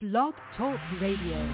Blog Talk Radio.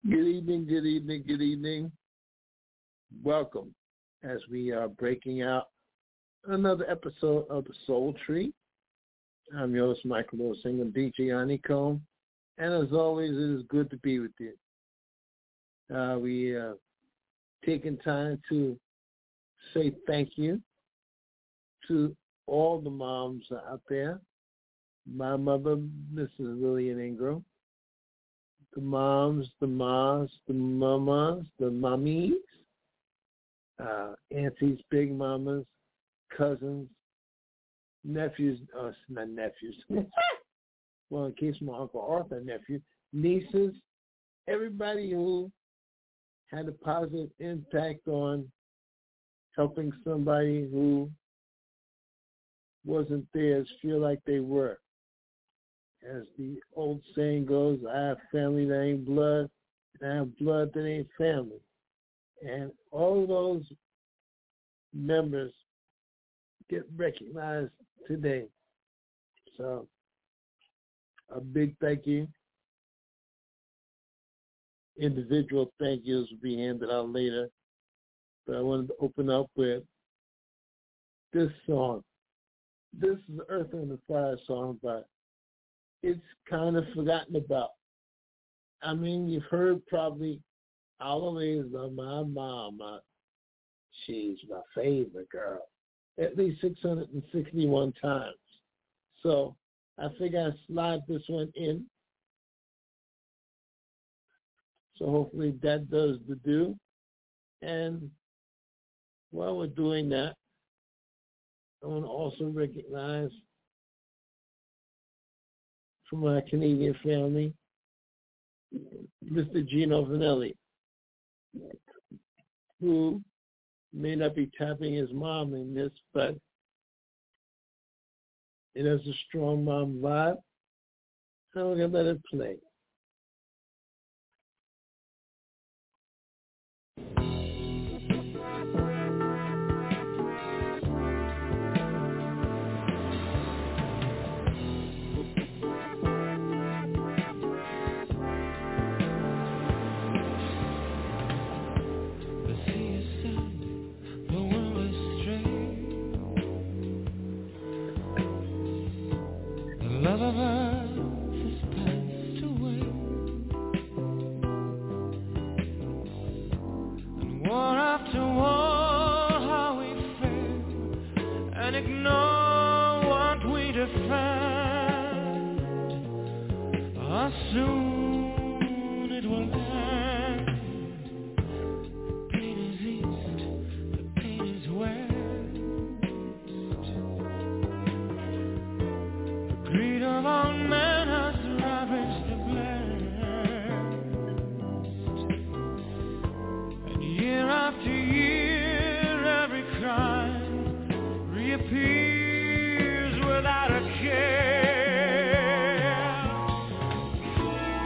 Good evening, good evening, good evening. Welcome as we are breaking out another episode of The Soul Tree. I'm your host, Michael Lewis-Ingham, DJ Honeycomb, and as always, it is good to be with you. We taking time to say thank you to all the moms out there. My mother, Mrs. Lillian Ingram, the moms, the mas, the mamas, the mummies, aunties, big mamas, cousins, nephews, not nephews. Well, in case my Uncle Arthur nephew, nieces, everybody who had a positive impact on helping somebody who wasn't theirs feel like they were. As the old saying goes, I have family that ain't blood, and I have blood that ain't family. And all of those members get recognized today. So a big thank you. Individual thank yous will be handed out later. But I wanted to open up with this song. This is the Earth and the Fire song, but it's kind of forgotten about. I mean, you've heard probably Always of My Mama. She's my favorite girl. At least 661 times. So I figure I slide this one in. So hopefully that does the do. And while we're doing that, I want to also recognize from my Canadian family, Mr. Gino Vanelli, who may not be tapping his mom in this, but it has a strong mom vibe. So we're going to let it play. Love of us has passed away, and war after war, how we fail and ignore what we defend. How soon it will end. The pain is east, the pain is west. Greed of all men has ravaged the blessed, and year after year every crime reappears without a care.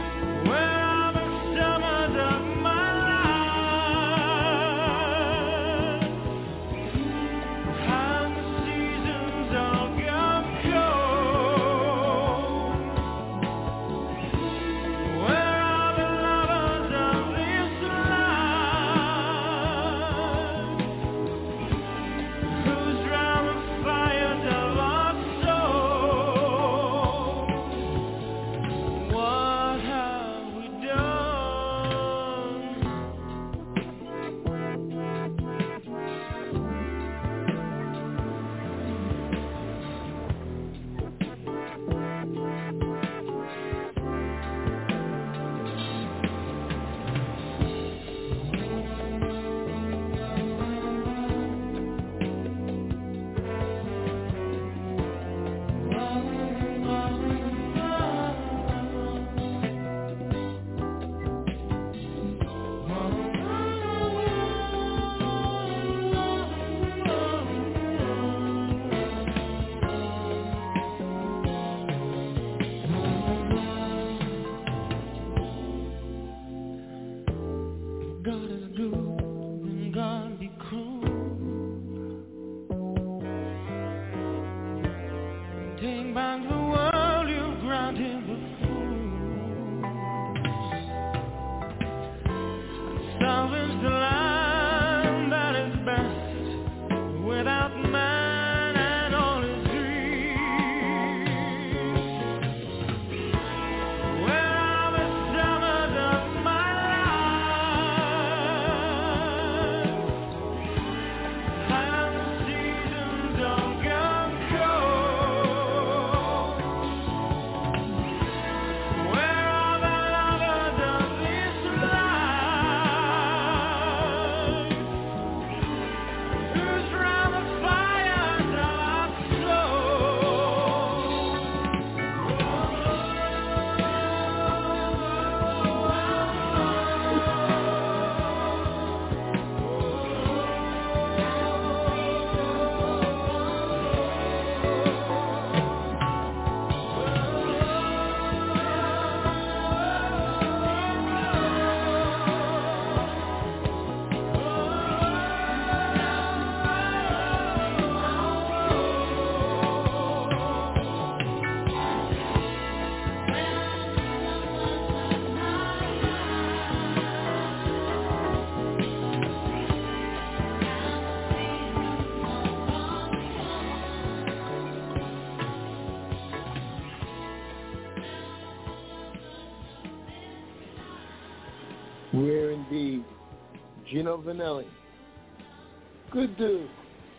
indeed. Gino Vanelli. Good dude.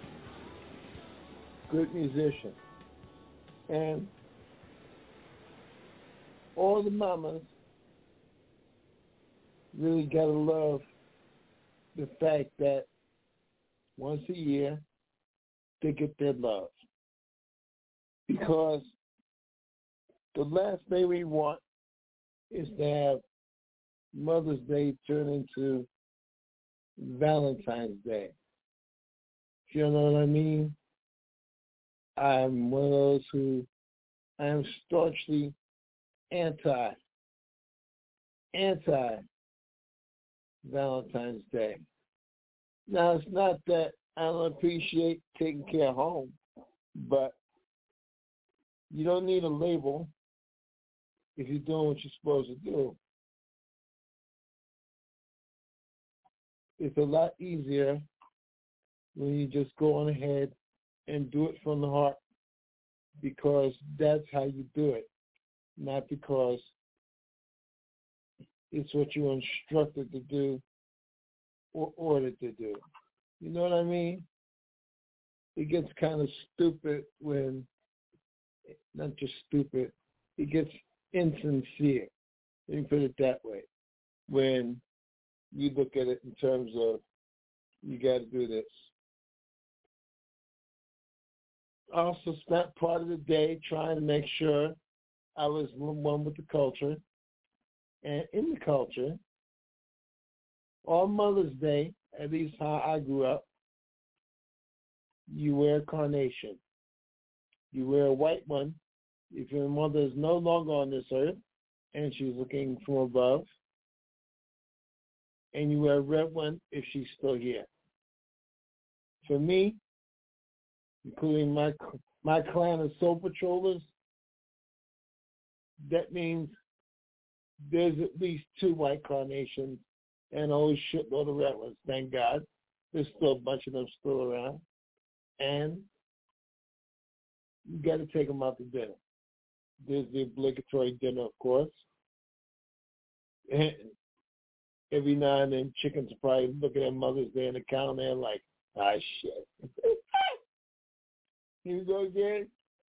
Good musician. And all the mamas really got to love the fact that once a year they get their love. Because the last thing we want is to have Mother's Day turn into Valentine's Day. You know what I mean? I'm one of those who I am staunchly anti Valentine's Day. Now, it's not that I don't appreciate taking care of home, but you don't need a label if you're doing what you're supposed to do. It's a lot easier when you just go on ahead and do it from the heart, because that's how you do it, not because it's what you were instructed to do or ordered to do. You know what I mean? It gets kind of stupid when, not just stupid, it gets insincere, let me put it that way, when you look at it in terms of, you got to do this. I also spent part of the day trying to make sure I was one with the culture. And in the culture, on Mother's Day, at least how I grew up, you wear a carnation. You wear a white one if your mother is no longer on this earth and she's looking from above. And you wear a red one if she's still here. For me, including my clan of soul patrollers, that means there's at least 2 white carnations and always shitload of red ones. Thank God. There's still a bunch of them still around. And you got to take them out to dinner. There's the obligatory dinner, of course. And every now and then, chickens are probably looking at Mother's Day in the counter and like, ah, shit. Here we go again.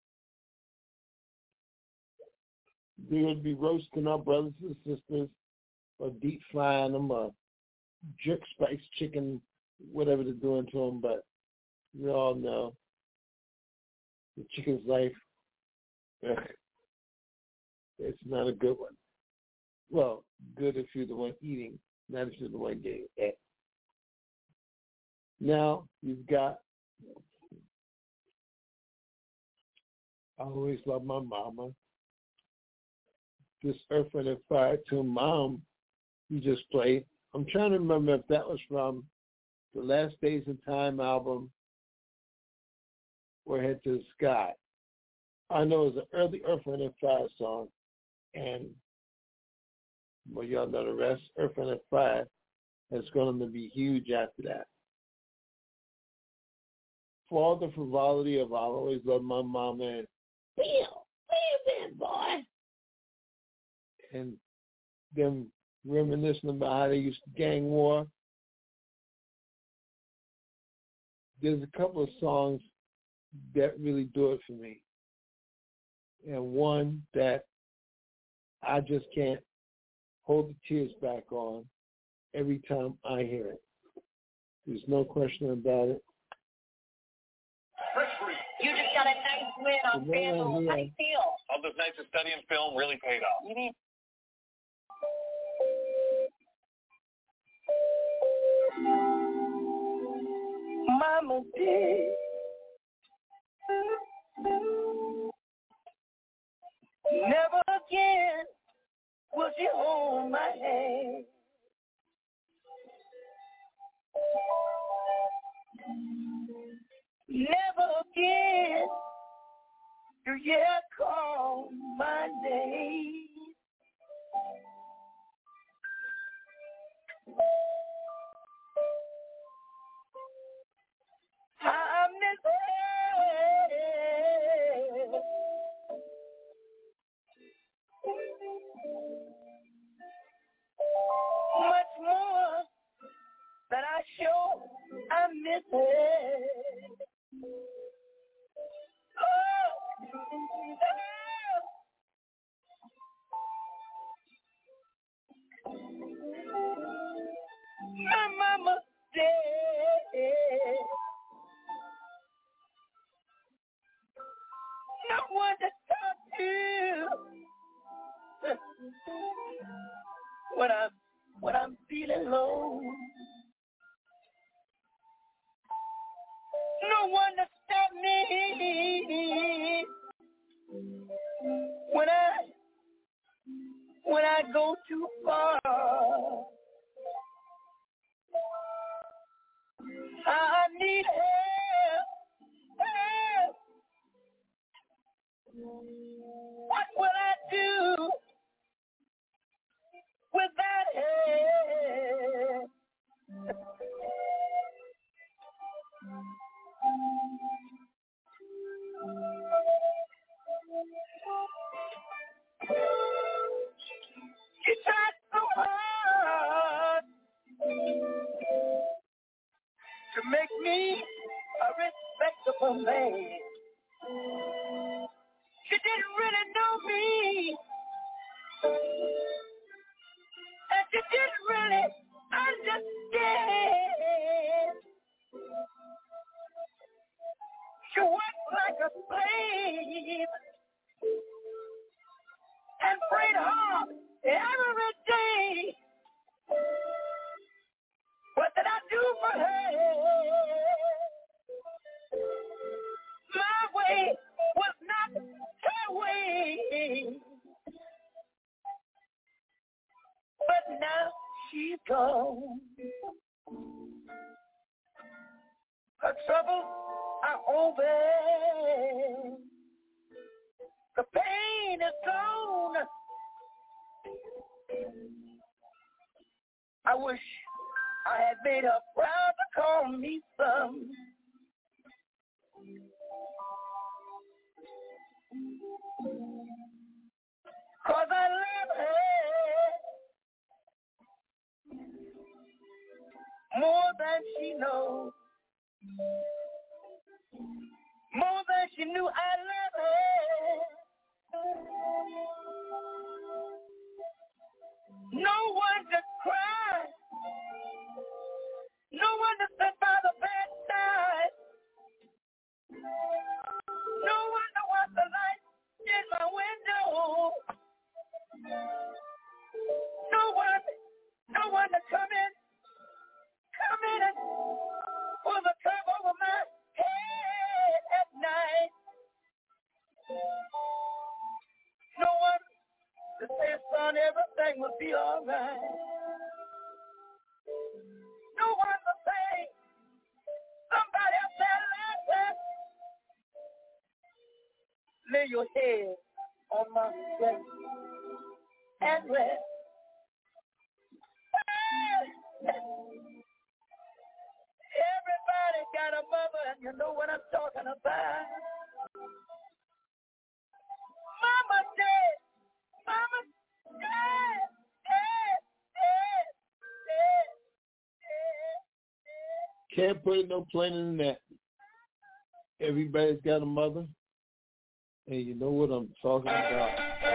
They would be roasting our brothers and sisters or deep frying them or jerk spiced chicken, whatever they're doing to them. But we all know the chicken's life, it's not a good one. Well, good if you're the one eating, not if you're the one getting it. Now, you've got, I always love my mama. This Earth, Wind and Fire to Mom you just played. I'm trying to remember if that was from the Last Days in Time album or Head to the Sky. I know it was an early Earth, Wind and Fire song, and well, y'all know the rest. Earth, Wind and Fire has gone on to be huge after that. For all the frivolity of I'll always love my mama and Bill, where you been, boy? And them reminiscing about how they used to gang war. There's a couple of songs that really do it for me. And one that I just can't hold the tears back on every time I hear it. There's no question about it. You just got a nice win on FanDuel. How do you feel? All those nights of studying film really paid off. You need Mama did. Never again will she hold my hand. Never again do you call my name. I miss her much more when I'm feeling low. No one to stop me when I go too far. I need help. What will I do without help? You tried so hard to make me a respectable man. You didn't really know me, and you didn't really understand. You worked like a slave and prayed hard every day. What did I do for her? My way was not her way. But now she's gone. Her troubles are over. The pain is gone. I wish I had made her proud to call me son. Cause I love her more than she knows. More than she knew I love her. No one to cry. No one to sit by the bedside. No one to watch the light in my window. No one to come in and pull the cover over my head at night. No one to say, son, everything will be all right. No one to say, somebody up there laughing. Lay your head on my chest and rest. Everybody got a mother, and you know what I'm talking about. Mama dead. Mama dead. Can't put it no plainer than that. Everybody's got a mother, and you know what I'm talking about.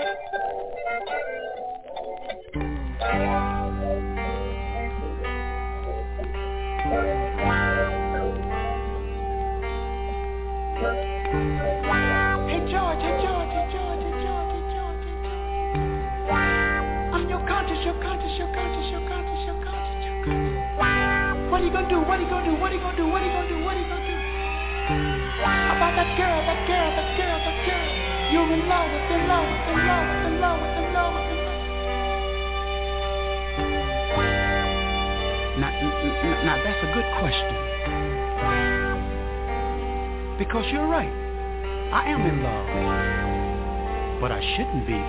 Hey George. I'm your conscious. What are you gonna do? About that girl. You're in love with. Now that's a good question. Because you're right. I am in love. But I shouldn't be.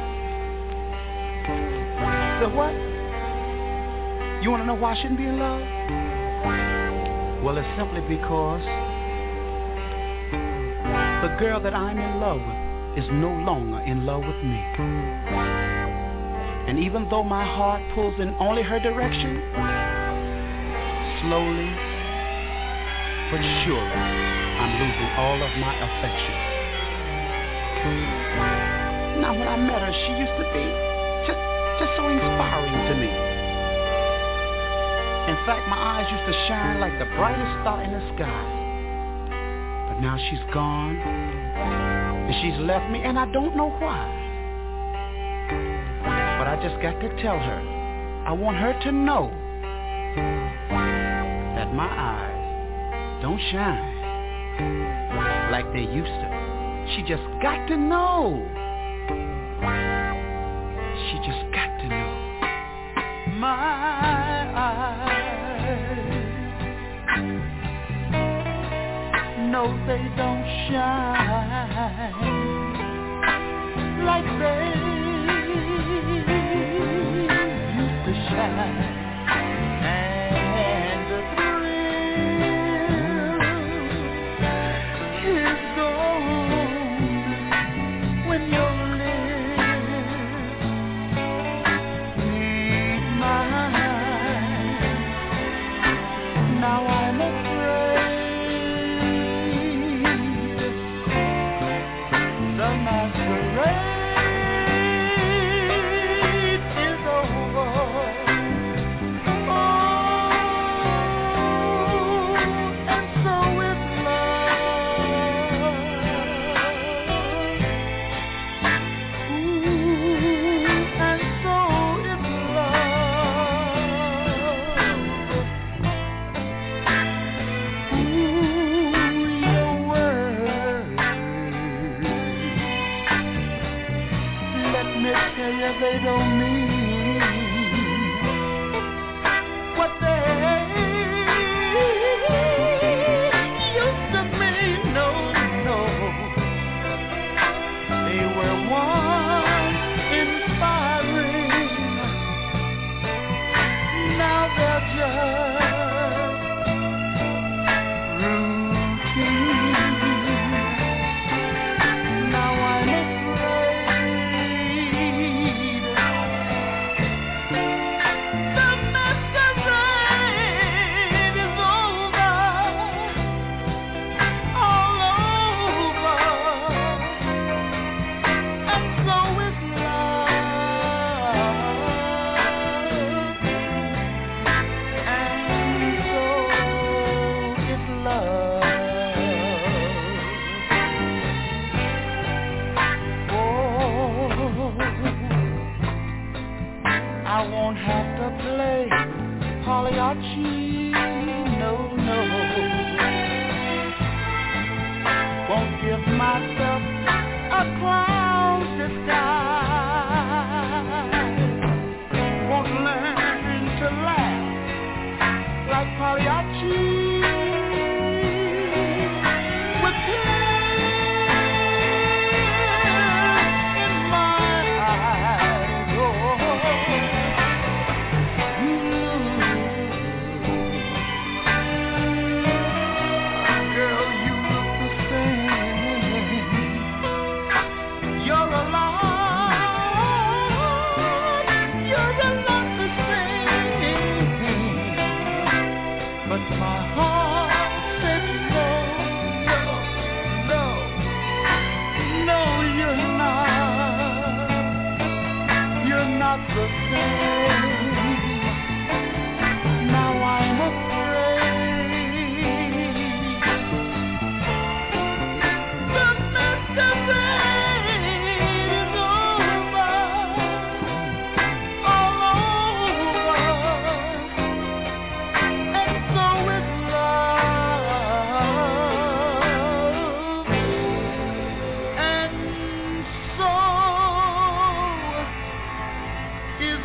So what? You want to know why I shouldn't be in love? Well, it's simply because the girl that I'm in love with is no longer in love with me. And even though my heart pulls in only her direction, slowly but surely I'm losing all of my affection. Now when I met her, she used to be just so inspiring to me. In fact, my eyes used to shine like the brightest star in the sky. But now she's gone, and she's left me, and I don't know why. But I just got to tell her I want her to know that my eyes don't shine like they used to. She just got to know. She just got to know. My eyes, no, they don't shine like they used to shine. And the thrill is gone when your lips meet mine. Now I'm afraid the masquerade is over. Oh, and so is love. Ooh, and so is love. Ooh, your words, let me tell you, they don't mean what they used to mean. No, no, they were once inspiring. Now they're just routine. Now I'm afraid the masquerade is over, all over, and so is love, and so is love. Oh, I won't have to play Pagliacci, no, no. Won't give myself a clown's disguise. Won't learn to laugh like Pagliacci. With tears in my eyes. Oh, girl, you look the same. You're alive. You're alive the same. But my heart said no, no, no, no, you're not. You're not the same. Now I'm afraid the masquerade is over, all over, and so is love, and so is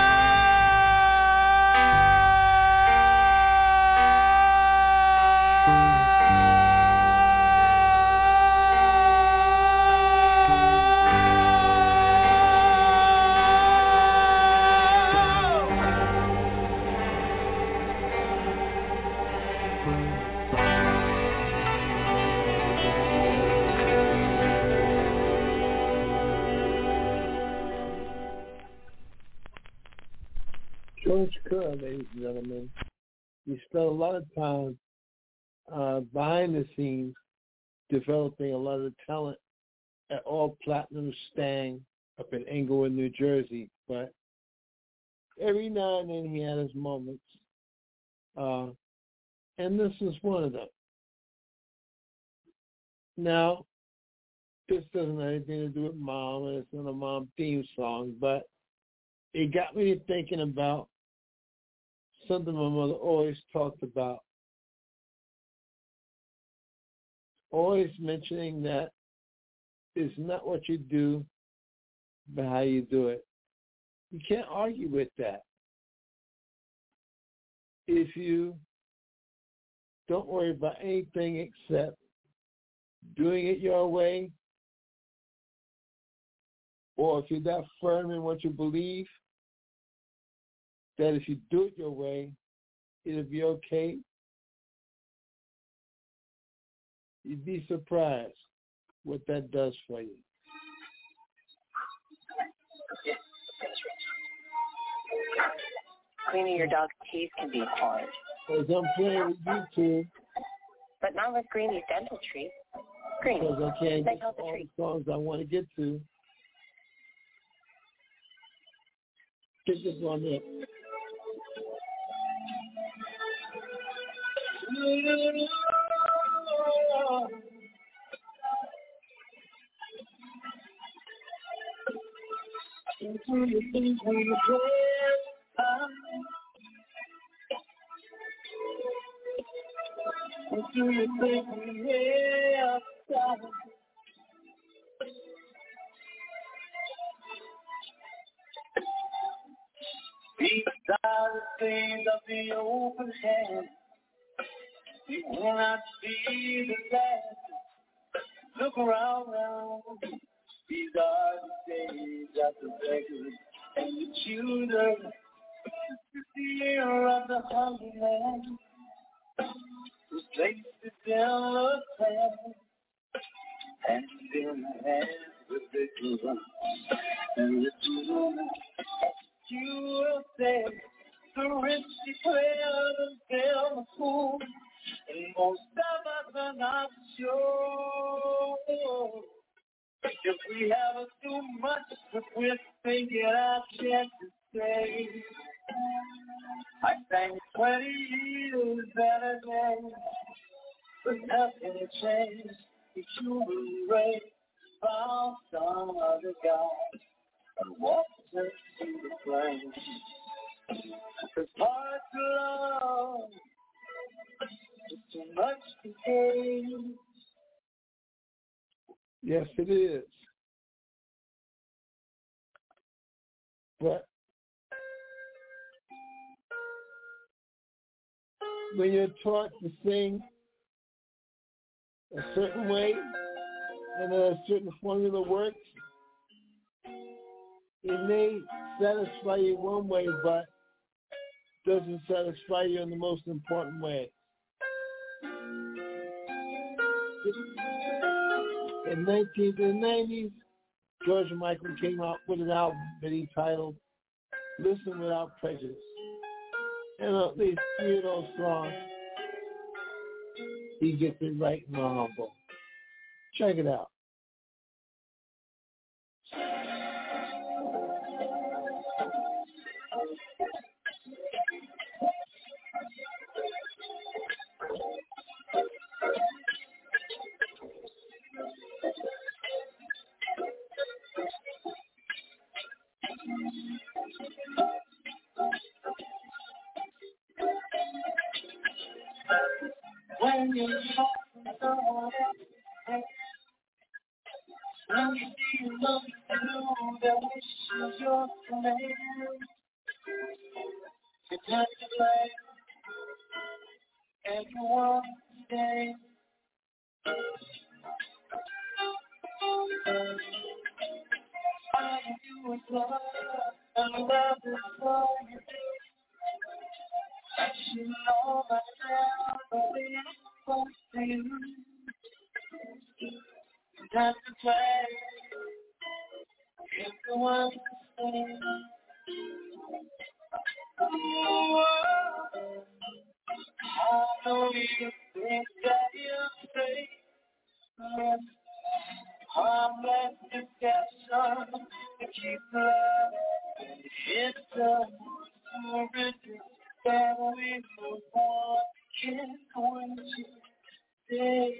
George Kerr, ladies and gentlemen, he spent a lot of time behind the scenes developing a lot of talent at All Platinum Stang up in Englewood, New Jersey. But every now and then he had his moments, and this is one of them. Now, this doesn't have anything to do with Mom, and it's not a Mom theme song, but it got me thinking about something my mother always talked about. Always mentioning that it's not what you do, but how you do it. You can't argue with that. If you don't worry about anything except doing it your way, or if you're that firm in what you believe, that if you do it your way, it'll be okay, you'd be surprised what that does for you. Cleaning your dog's teeth can be hard. As I'm playing with YouTube, but not with Greeny's dental treats. Greeny, because I can't they get help the all treat. the songs I want to get to. Pick this one up. These are the things of the open hand. You will not see the last. Look around now. These are the days of the beggars and the children. The fear of the hungry man whose places down the plan and in the hands with the children and the children. You will say the rich declare themselves a fool, and most of us are not sure. If we have too much, but we're thinking our chance to stay. I sang 20 years better days, but nothing changed. The human race found some other guy and walked into the flames. It's hard to love, it's too much to gain. Yes, it is. But when you're taught to sing a certain way and a certain formula works, it may satisfy you one way, but doesn't satisfy you in the most important way. In the 1990s, George Michael came out with an album that he titled Listen Without Prejudice. And at least 3 of those songs, he gets it right and honorable. Check it out. When you talk to someone else, when you see love you that wishes your command, it's not to blame, and you want to stay. All you do is love, and love is all you do. I should know myself, but it's for you. Not to play, if you want to stay. I know you think that you're safe. Harmless discussion to keep love. It's a surrender that we will want. Can't going to stay.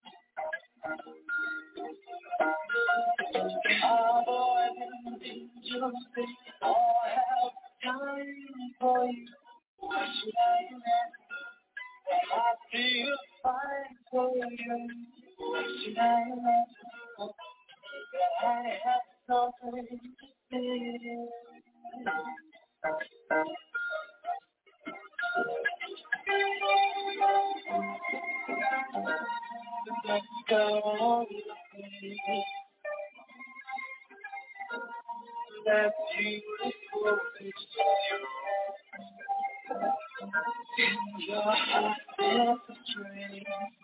Cowboy, just say, oh, I have time for you. Why should I imagine that I feel fine for you? Why should I imagine that I have something to say? Let's go. That beautiful picture in your heart is a dream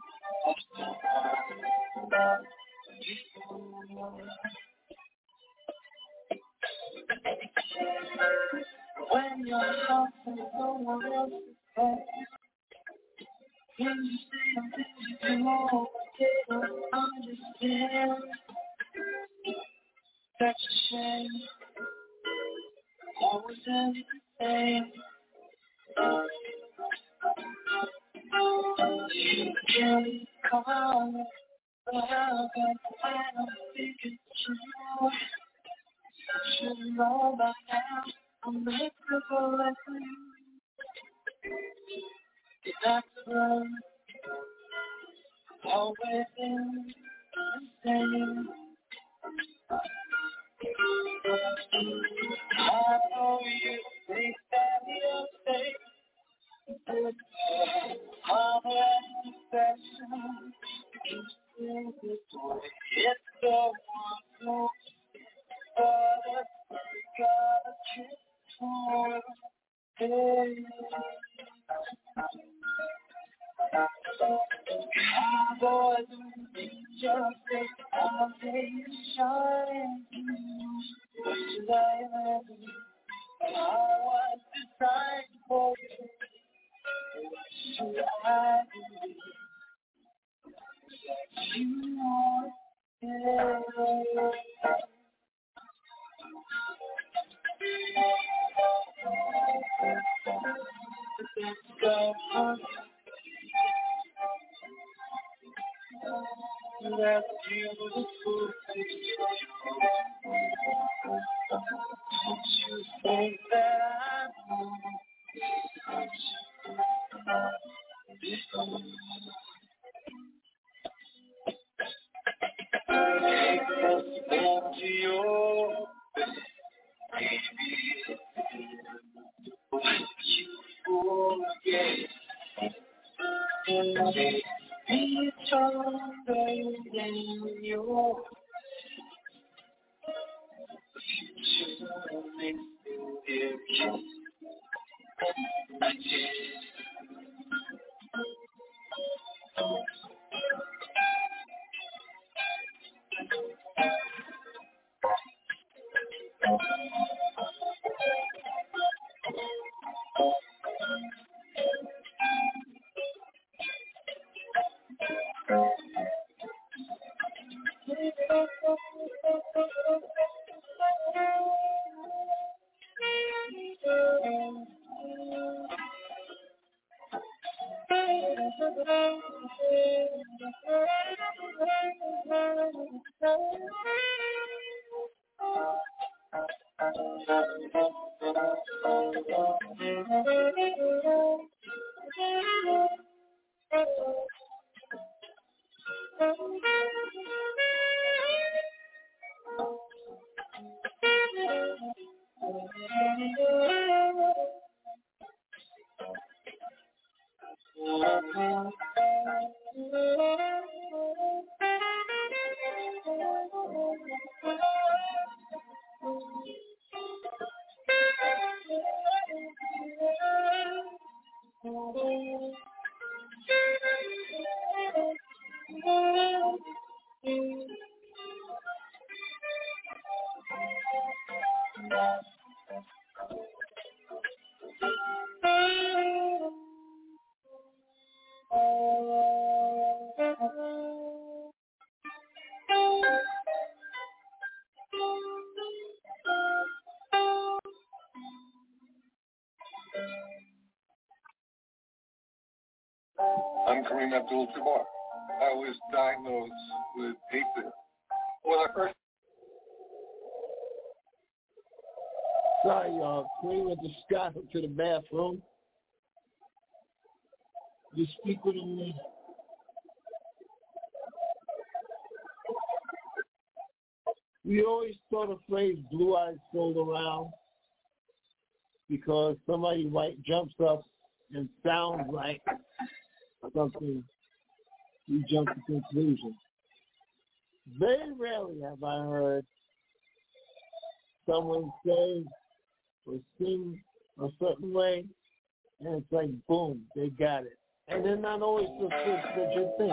when your heart is no one else's head. When you say the things you do, they don't understand. Such a shame. Always ends the same. You can call me, but I don't think it's true. You should know by now I'm miserable like you. That's right. Always ends the same. I know you think that you're safe. I'm an exception. It's the one but I gotta keep for hey. Boy, just say I'll take you shine. What should I imagine? I was designed for you. What should I believe? You want it. Let's go. That beautiful picture. Don't you think that I know? To your baby, what you forget. Be stronger than your future makes it true. I'm Kareem Abdul-Jabbar. I was diagnosed with AFib. When I first Sorry, y'all. Queen went to Scott to the bathroom. You speak with him. We always throw the phrase blue-eyed soul around because somebody white jumps up and sounds like something. You jump to conclusion. Very rarely have I heard someone say or sing a certain way, and it's like, boom, they got it. And they're not always the first that you think.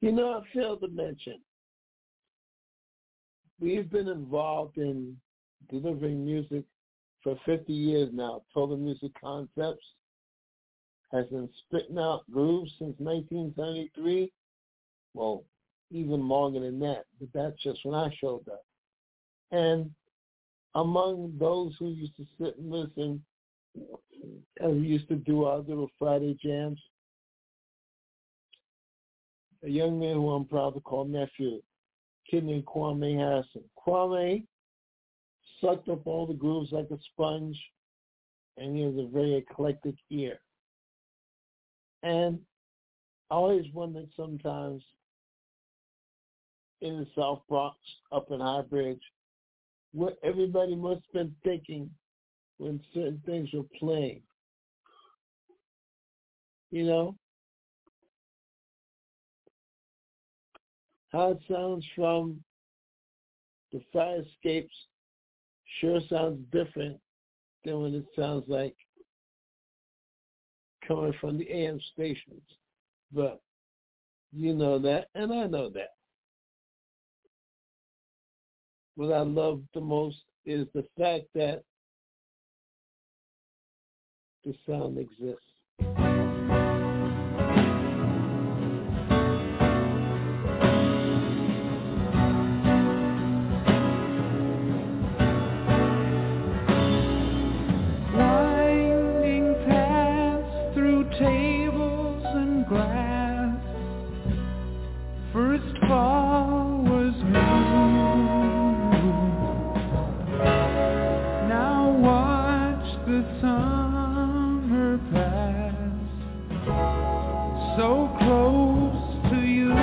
You know, I failed to mention, we've been involved in delivering music for 50 years now. Total Music Concepts has been spitting out grooves since 1973. Well, even longer than that, but that's just when I showed up. And among those who used to sit and listen, and we used to do our little Friday jams, a young man who I'm proud to call nephew, a kid named Kwame Harrison. Kwame sucked up all the grooves like a sponge, and he has a very eclectic ear. And I always wondered sometimes in the South Bronx, up in High Bridge, what everybody must have been thinking when certain things were playing. You know? How it sounds from the fire escapes sure sounds different than when it sounds like coming from the AM stations. But you know that, and I know that. What I love the most is the fact that the sound exists. Winding paths through tables and glass. First fall was new. Now watch the summer pass, so close to you.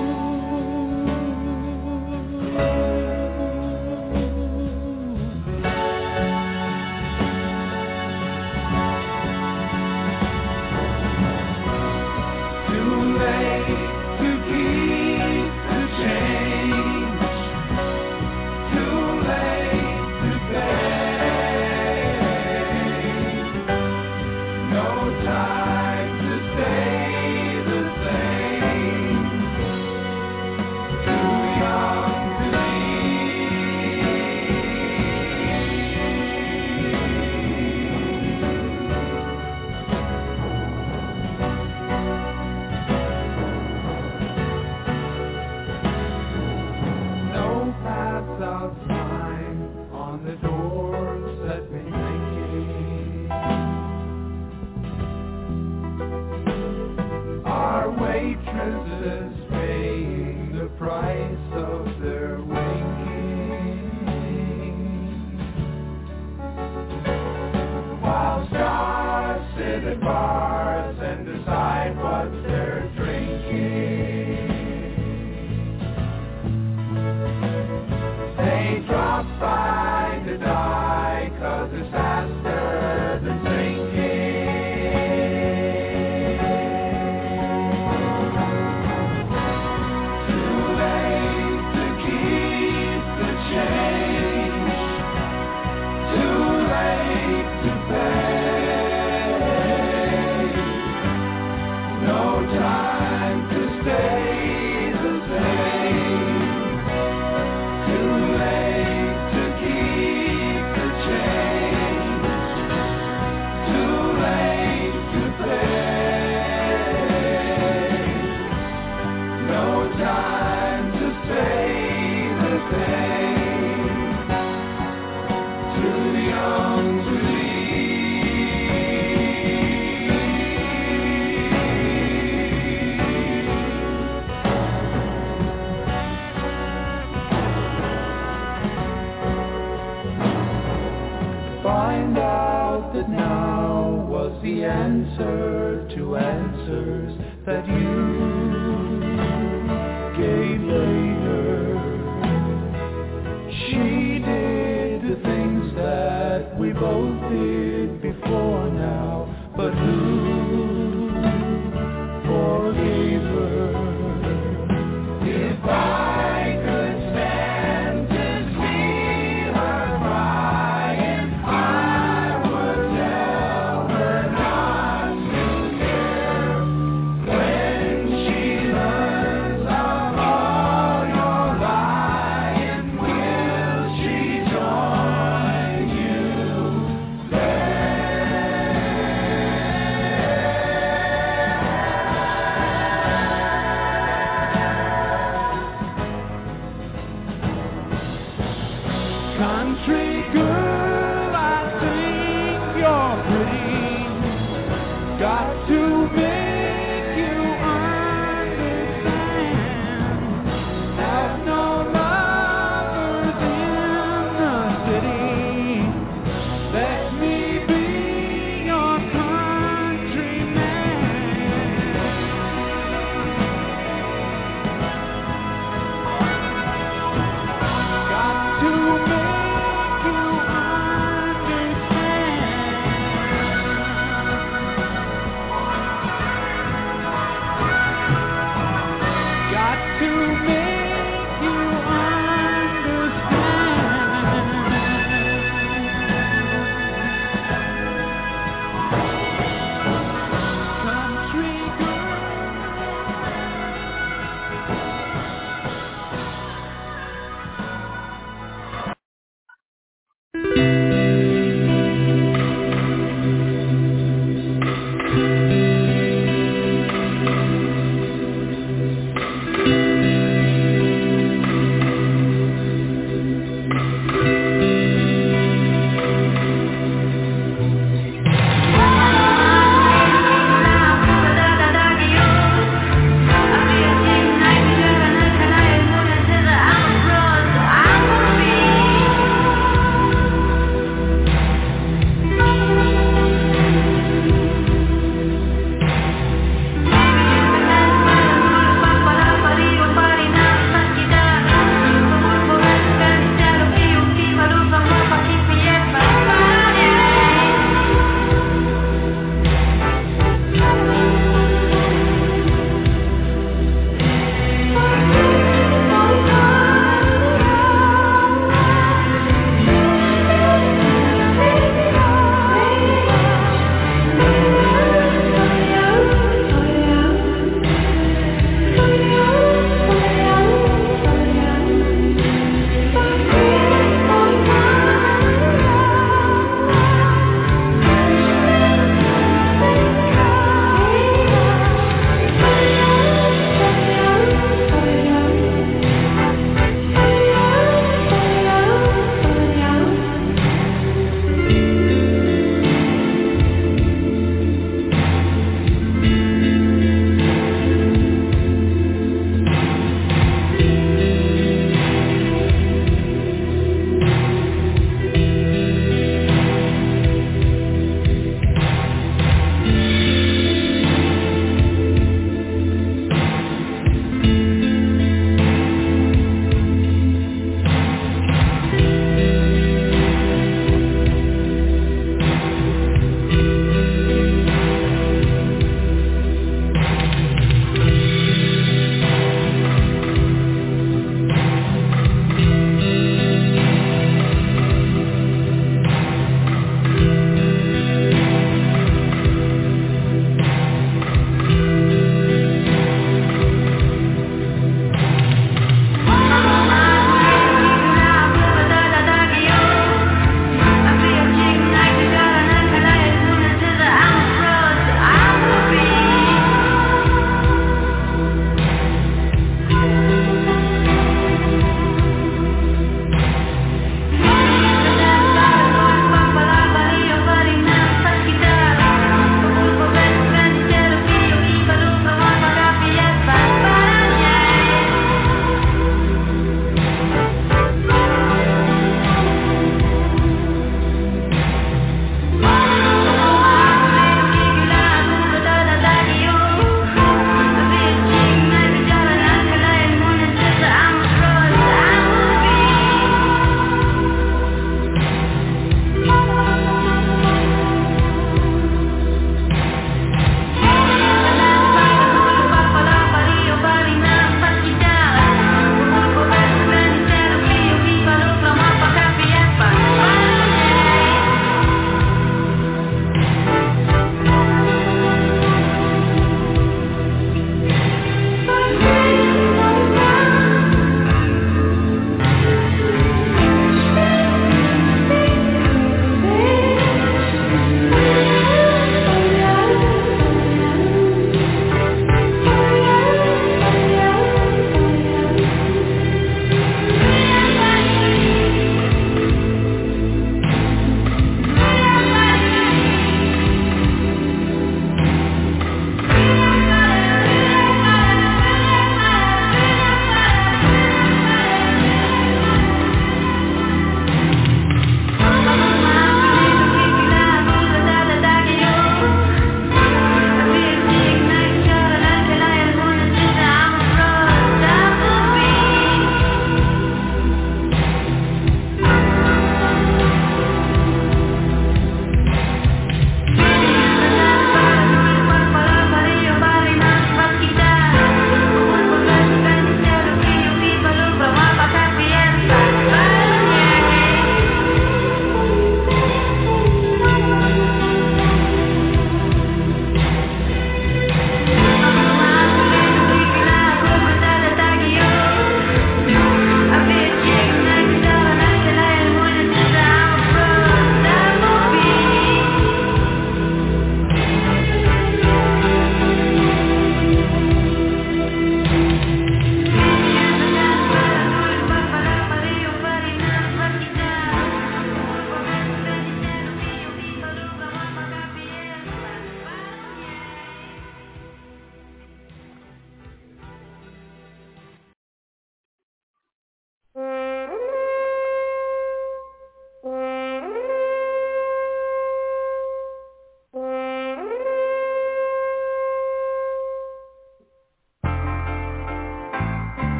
Too late to keep the change, too late to pay, no time to stay the same, too young to no paths outside on the doors that been ringing. Our waitresses paying the price of their winking, while stars sit at bars and decide what they're drinking. They drop by to die, 'cause it's faster than thinking. Too late to keep the change, too late to pay, no time to stay the same, too late to keep the change, too late to pay, no time to stay the same, too young to find out that now was the answer to answers that you gave later. She did the things that we both did before now, but who forgave her? If I could stand to see her crying, I would tell her not to care. When she learns I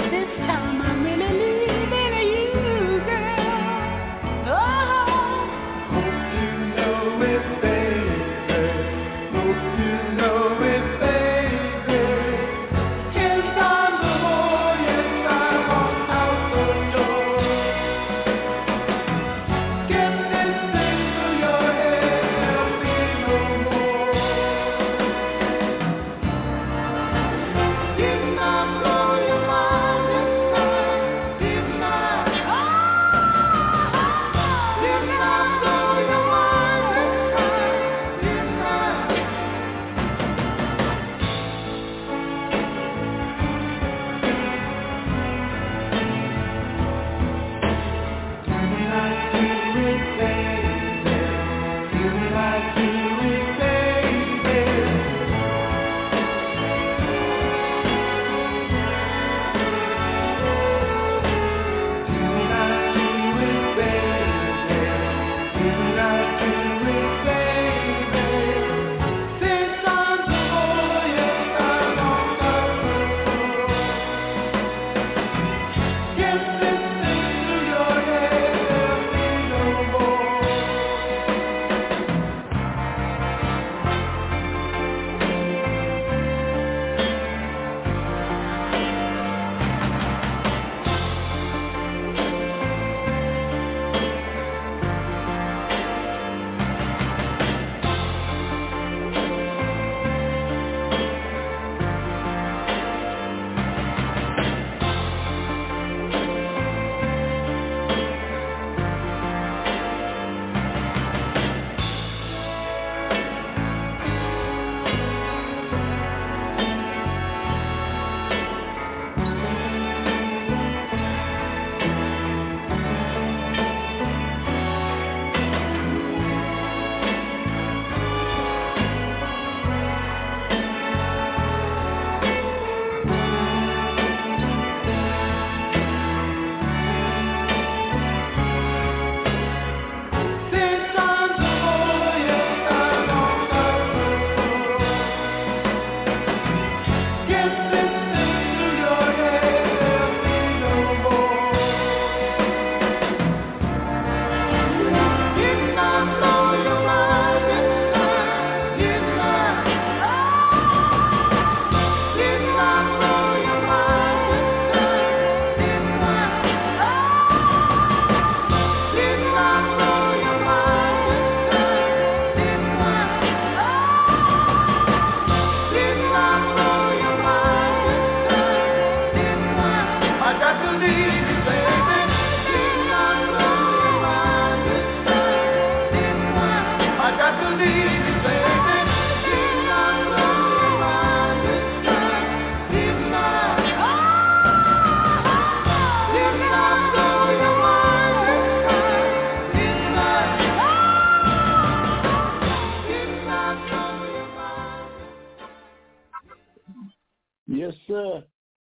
Yes, sir.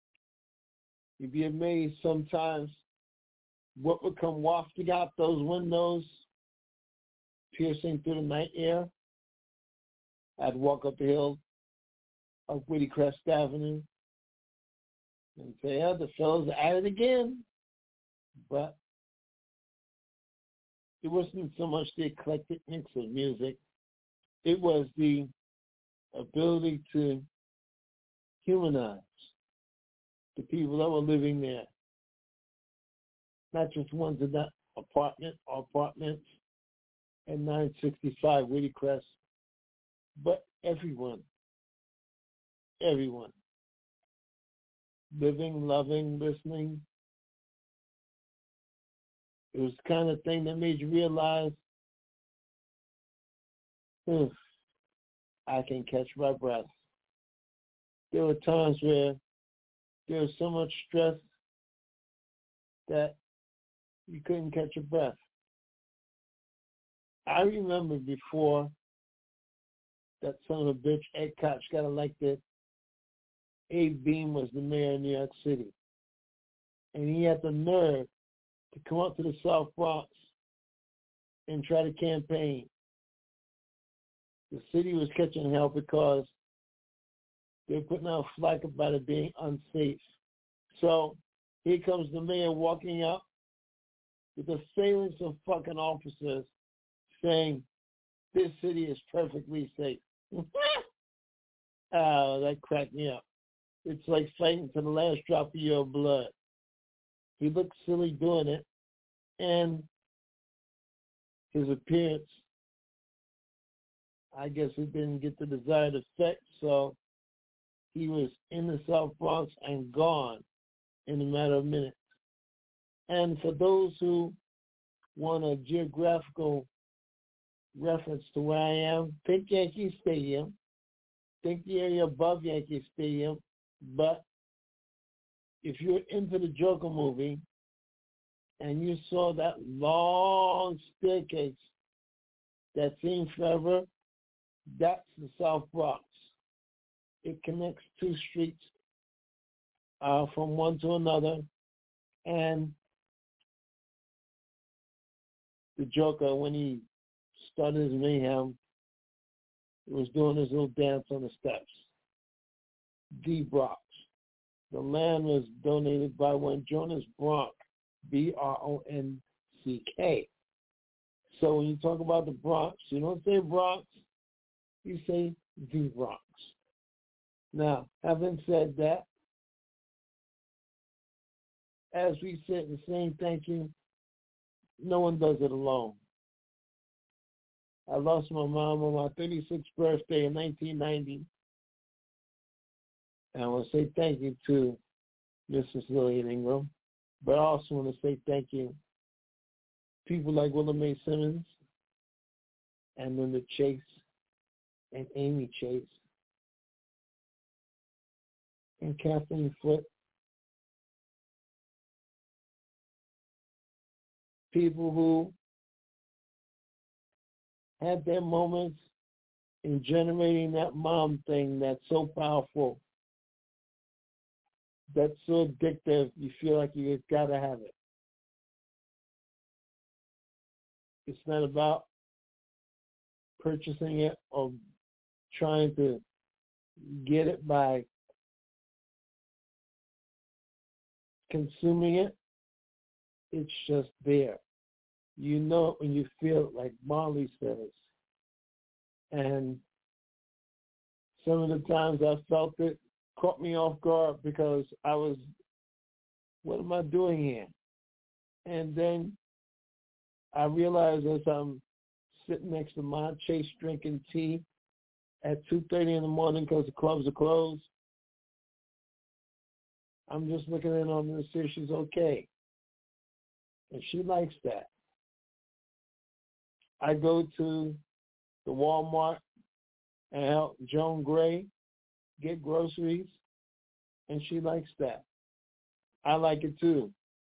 You'd be amazed sometimes what would come wafting out those windows, piercing through the night air. I'd walk up the hill of Whitty Crest Avenue and say, yeah, the fellas are at it again. But it wasn't so much the eclectic mix of music. It was the ability to humanize the people that were living there. Not just ones in that apartment or apartments at 965 Whitty Crest, but everyone. Everyone. Living, loving, listening. It was the kind of thing that made you realize, I can catch my breath. There were times where there was so much stress that you couldn't catch your breath. I remember before that son of a bitch, Ed Koch, got elected, Abe Beame was the mayor of New York City. And he had the nerve to come up to the South Bronx and try to campaign. The city was catching hell because they were putting out a flag about it being unsafe. So Here comes the mayor walking up with a phalanx of fucking officers saying, this city is perfectly safe. Oh, that cracked me up. It's like fighting to the last drop of your blood. He looked silly doing it, and his appearance, I guess it didn't get the desired effect, so he was in the South Bronx and gone in a matter of minutes. And for those who want a geographical reference to where I am, think Yankee Stadium, think the area above Yankee Stadium, but if you're into the Joker movie and you saw that long staircase that seemed forever, that's the South Bronx. It connects two streets from one to another, and the Joker, when he started his mayhem, was doing his little dance on the steps. The Bronx. The land was donated by one Jonas Bronk, B-R-O-N-C-K. So when you talk about the Bronx, you don't say Bronx, you say the Bronx. Now, having said that, as we said in saying thank you, no one does it alone. I lost my mom on my 36th birthday in 1990. And I want to say thank you to Mrs. Lillian Ingram, but I also want to say thank you to people like Willa Mae Simmons and Linda Chase and Amy Chase and Kathleen Foote. People who had their moments in generating that mom thing that's so powerful, that's so addictive, you feel like you just got to have it. It's not about purchasing it or trying to get it by consuming it. It's just there. You know it when you feel it, like Marley says. And some of the times I felt it caught me off guard because I was, what am I doing here? And then I realized as I'm sitting next to Ma Chase drinking tea at 2:30 in the morning because the clubs are closed, I'm just looking at her and to see if she's okay. And she likes that. I go to the Walmart and help Joan Gray get groceries, and she likes that. I like it too.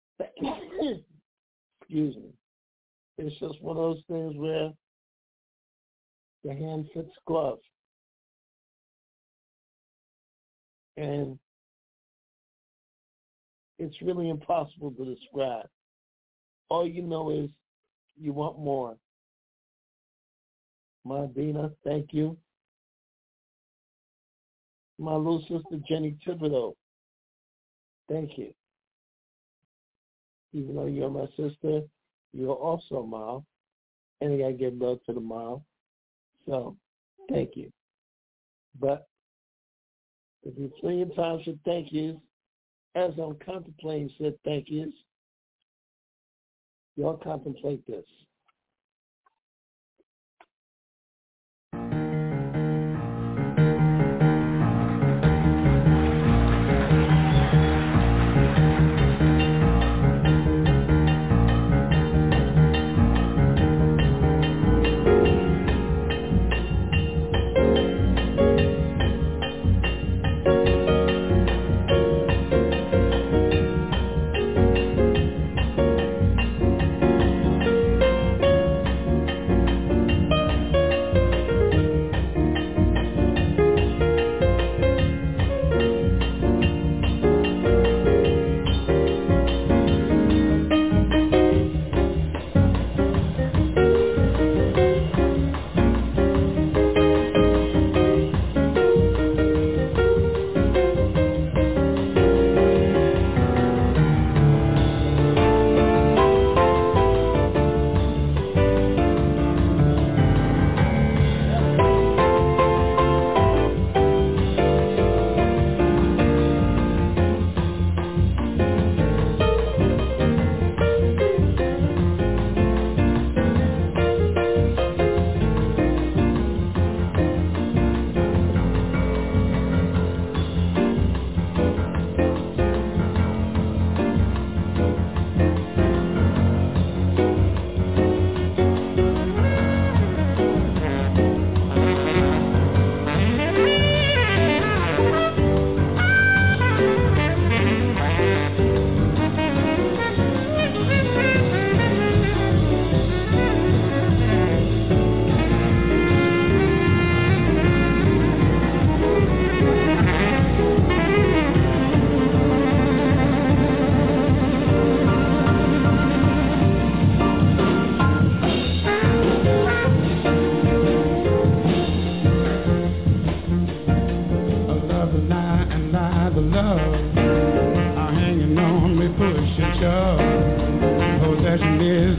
Excuse me. It's just one of those things where the hand fits glove. And it's really impossible to describe. All you know is you want more. My Dina, thank you. My little sister, Jenny Thibodeau, thank you. Even though you're my sister, you're also a mom. And I got to give love to the mom. So, thank you. But if you're plenty of times for thank yous, as I'm contemplating said thank yous, y'all contemplate this.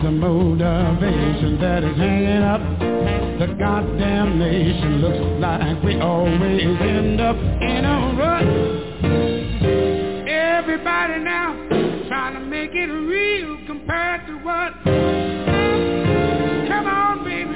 the motivation that is hanging up the goddamn nation. Looks like we always end up in a rut. Everybody now trying to make it real compared to what? Come on, baby.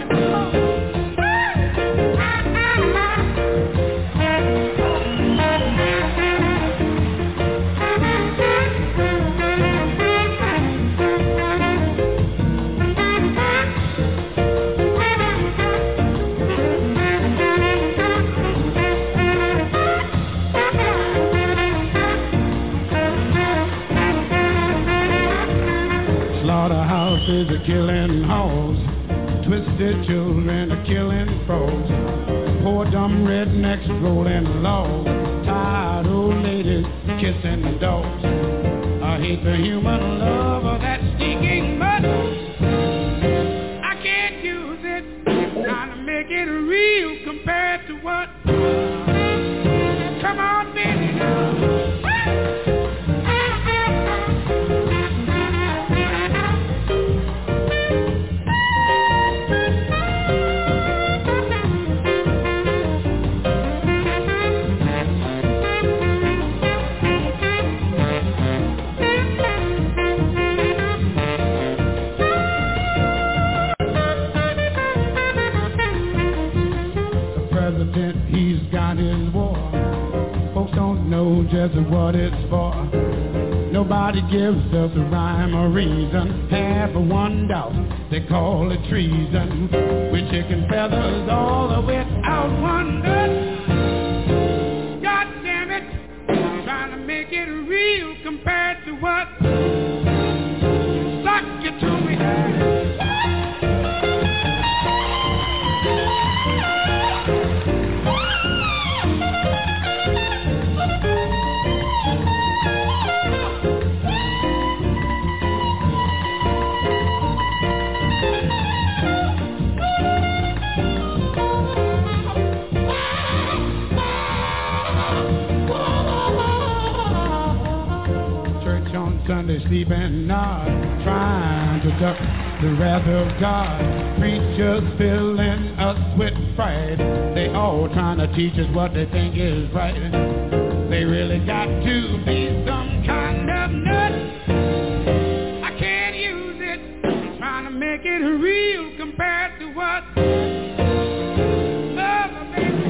Slaughterhouses are killing hoes, twisted children are killing frogs, poor dumb rednecks rolling logs, tired old ladies kissing the dogs. I hate the human love of that stinking mud. I can't use it, trying to make it real compared to what? Come on, baby, now. He's got his war. Folks don't know just what it's for. Nobody gives us a rhyme or reason. Half of $1, they call it treason. With chicken feathers all the way out one nut. God damn it, trying to make it real compared to what? Suck it to me. Sunday sleeping nod, trying to duck the wrath of God. Preachers filling us with pride. They all trying to teach us what they think is right. They really got to be some kind of nut. I can't use it, trying to make it real compared to what? Love, baby.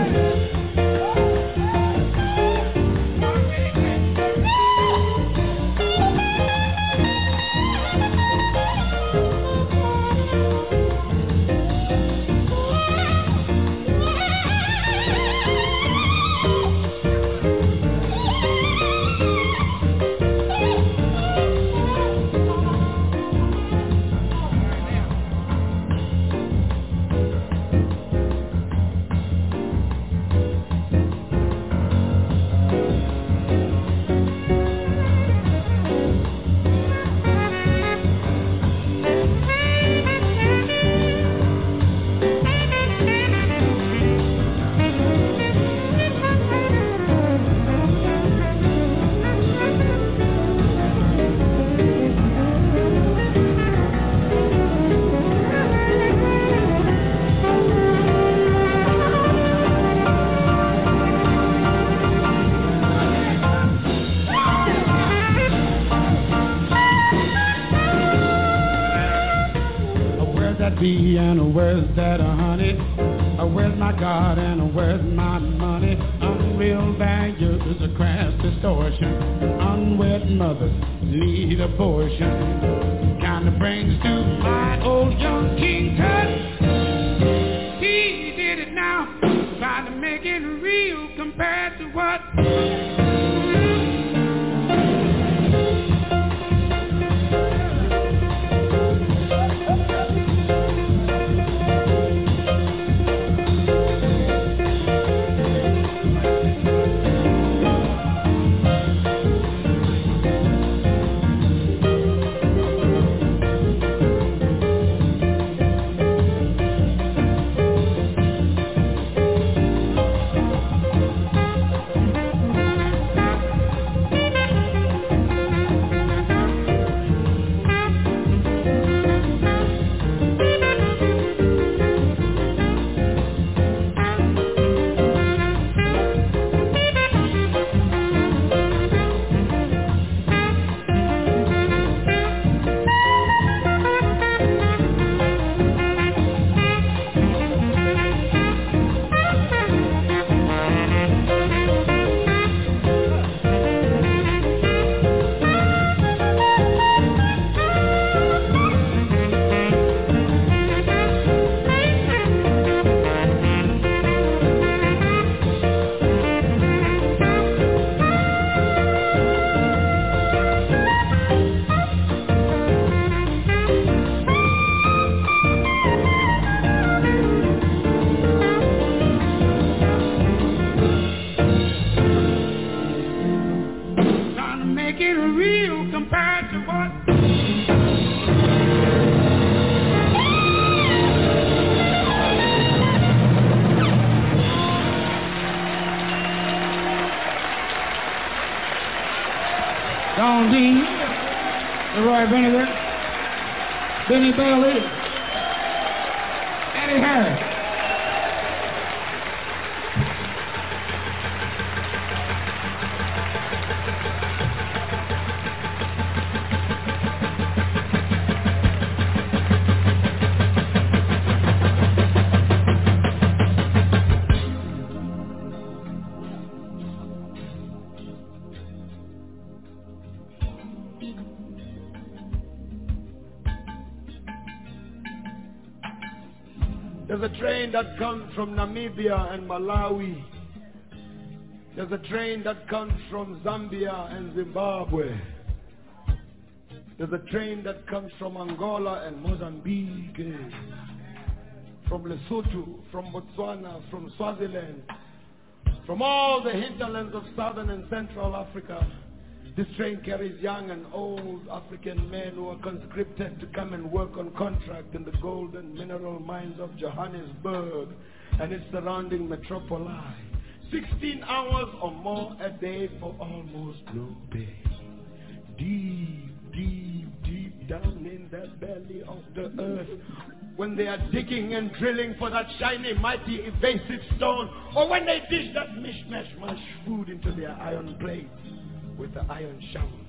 And where's that honey? Where's my God and where's my money? Unreal values, a crass distortion. Unwed mothers need abortion. Kinda brings to my old young King Tut. He did it now, trying to make it real compared to what? Don Dean, Roy Benedict, Benny Bailey, Eddie Harris. There's a train that comes from Namibia and Malawi. There's a train that comes from Zambia and Zimbabwe. There's a train that comes from Angola and Mozambique, from Lesotho, from Botswana, from Swaziland, from all the hinterlands of southern and central Africa. This train carries young and old African men who are conscripted to come and work on contract in the gold and mineral mines of Johannesburg and its surrounding metropoli. 16 hours or more a day for almost no pay. Deep, deep, deep down in the belly of the earth, when they are digging and drilling for that shiny, mighty, evasive stone, or when they dish that mishmash food into their iron plates with the iron shovel,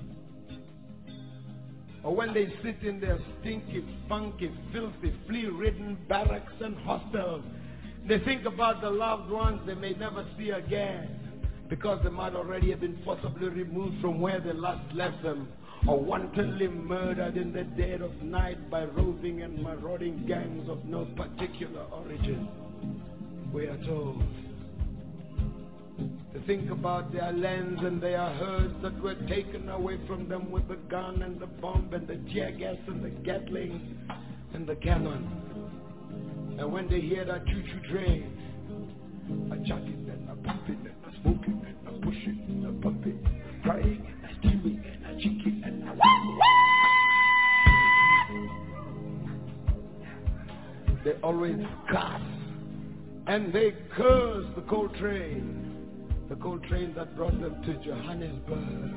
or when they sit in their stinky, funky, filthy, flea-ridden barracks and hostels, they think about the loved ones they may never see again because they might already have been forcibly removed from where they last left them, or wantonly murdered in the dead of night by roving and marauding gangs of no particular origin. We are told to think about their lands and their herds that were taken away from them with the gun and the bomb and the tear gas and the Gatling and the cannon. And when they hear that choo-choo train, a chucking and a pumping and a smoking and a pushing and a pumping, a crying and a screaming and a cheeking and a they always cuss and they curse the coal train. The coal train that brought them to Johannesburg.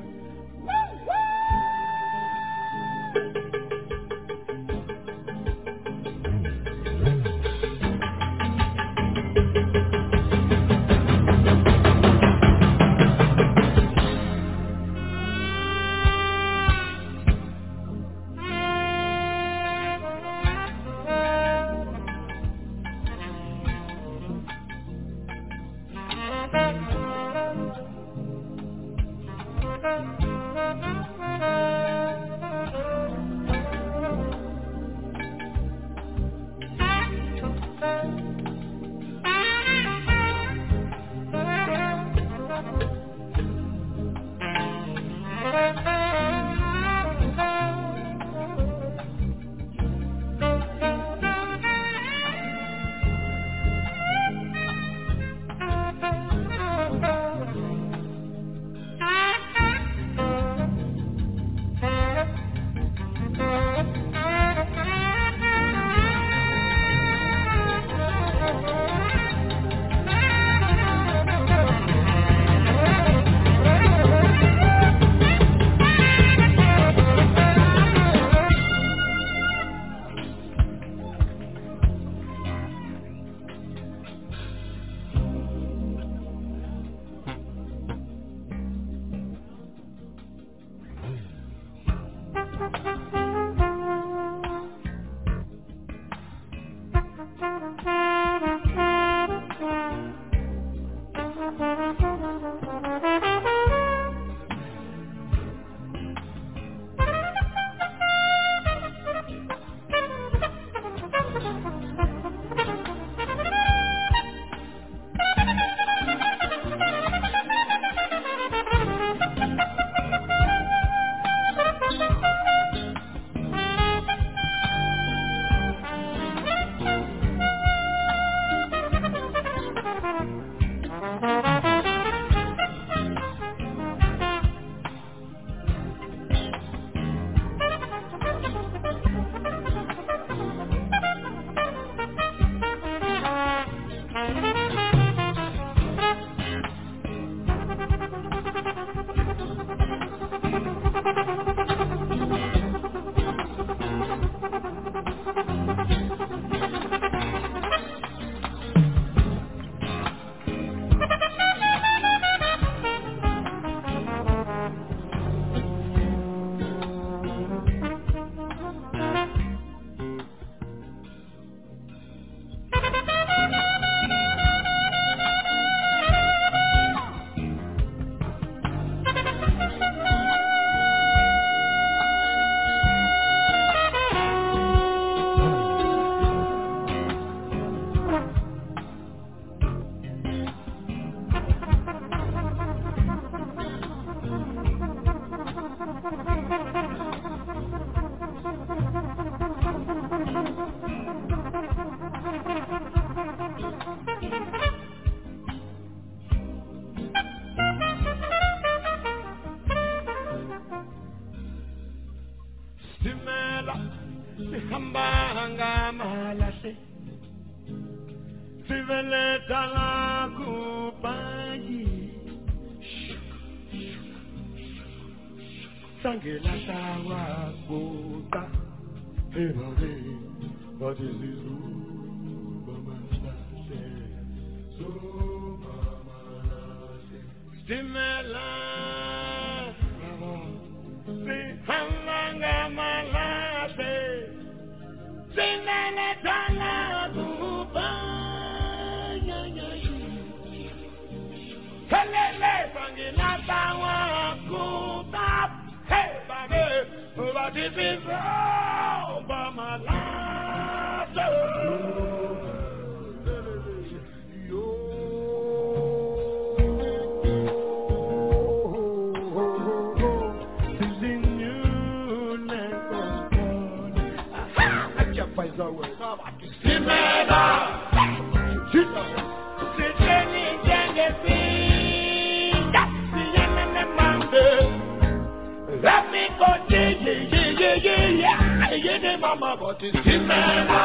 Simela, sihamba ngamalahle. Siveleta la kubayi. Sangela sawa kuta. Hey, baby, what is this? Simela, sihamba ngamalahle. Siveleta la kubayi. Helele, sangela sawa kuta. Hey, baby, what is this? Let me go, yeah, mama, but it's Simela.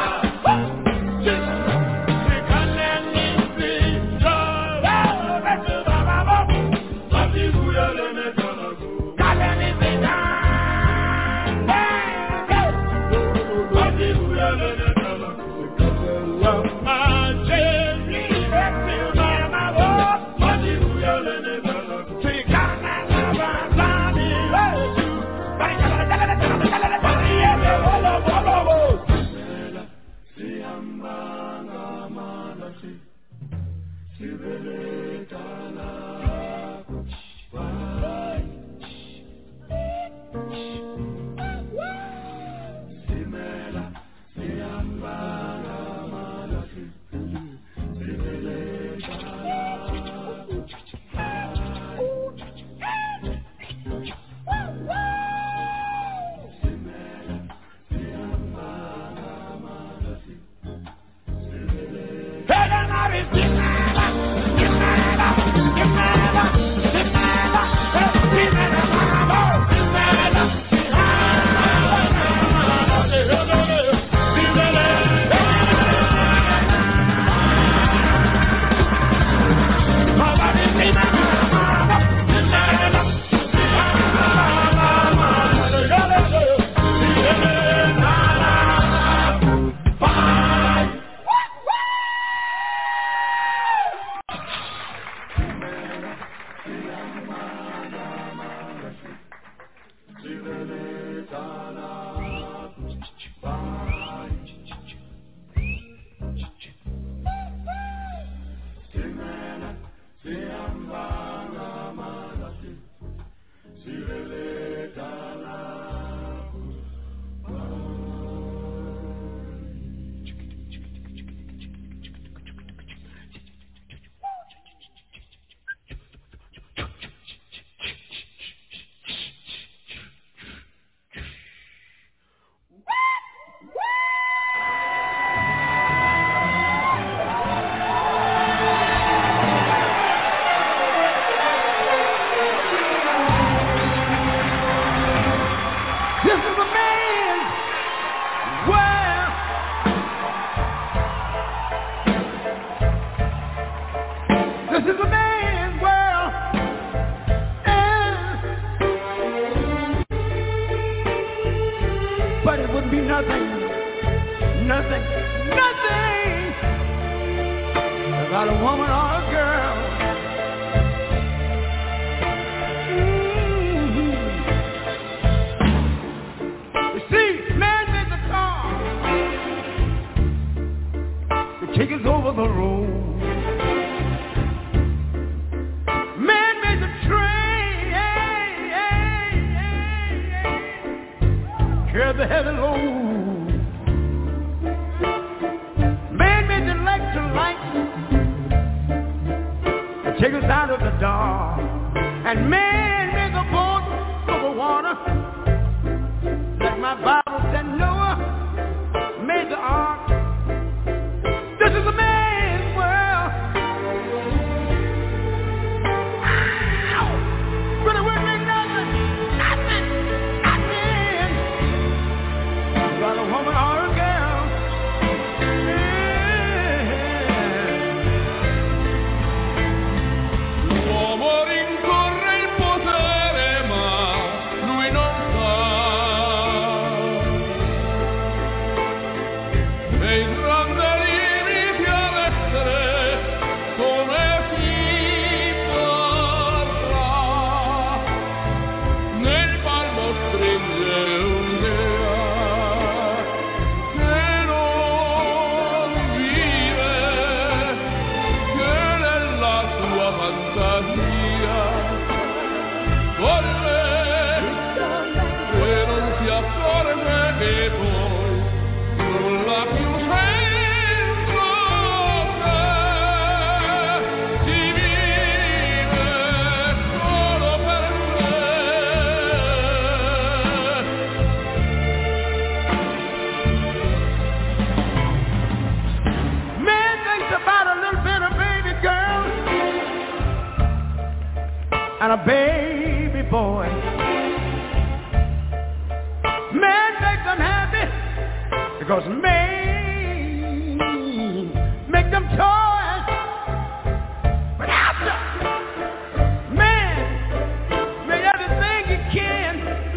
Man make them happy because man make them toys. But after man make everything he can.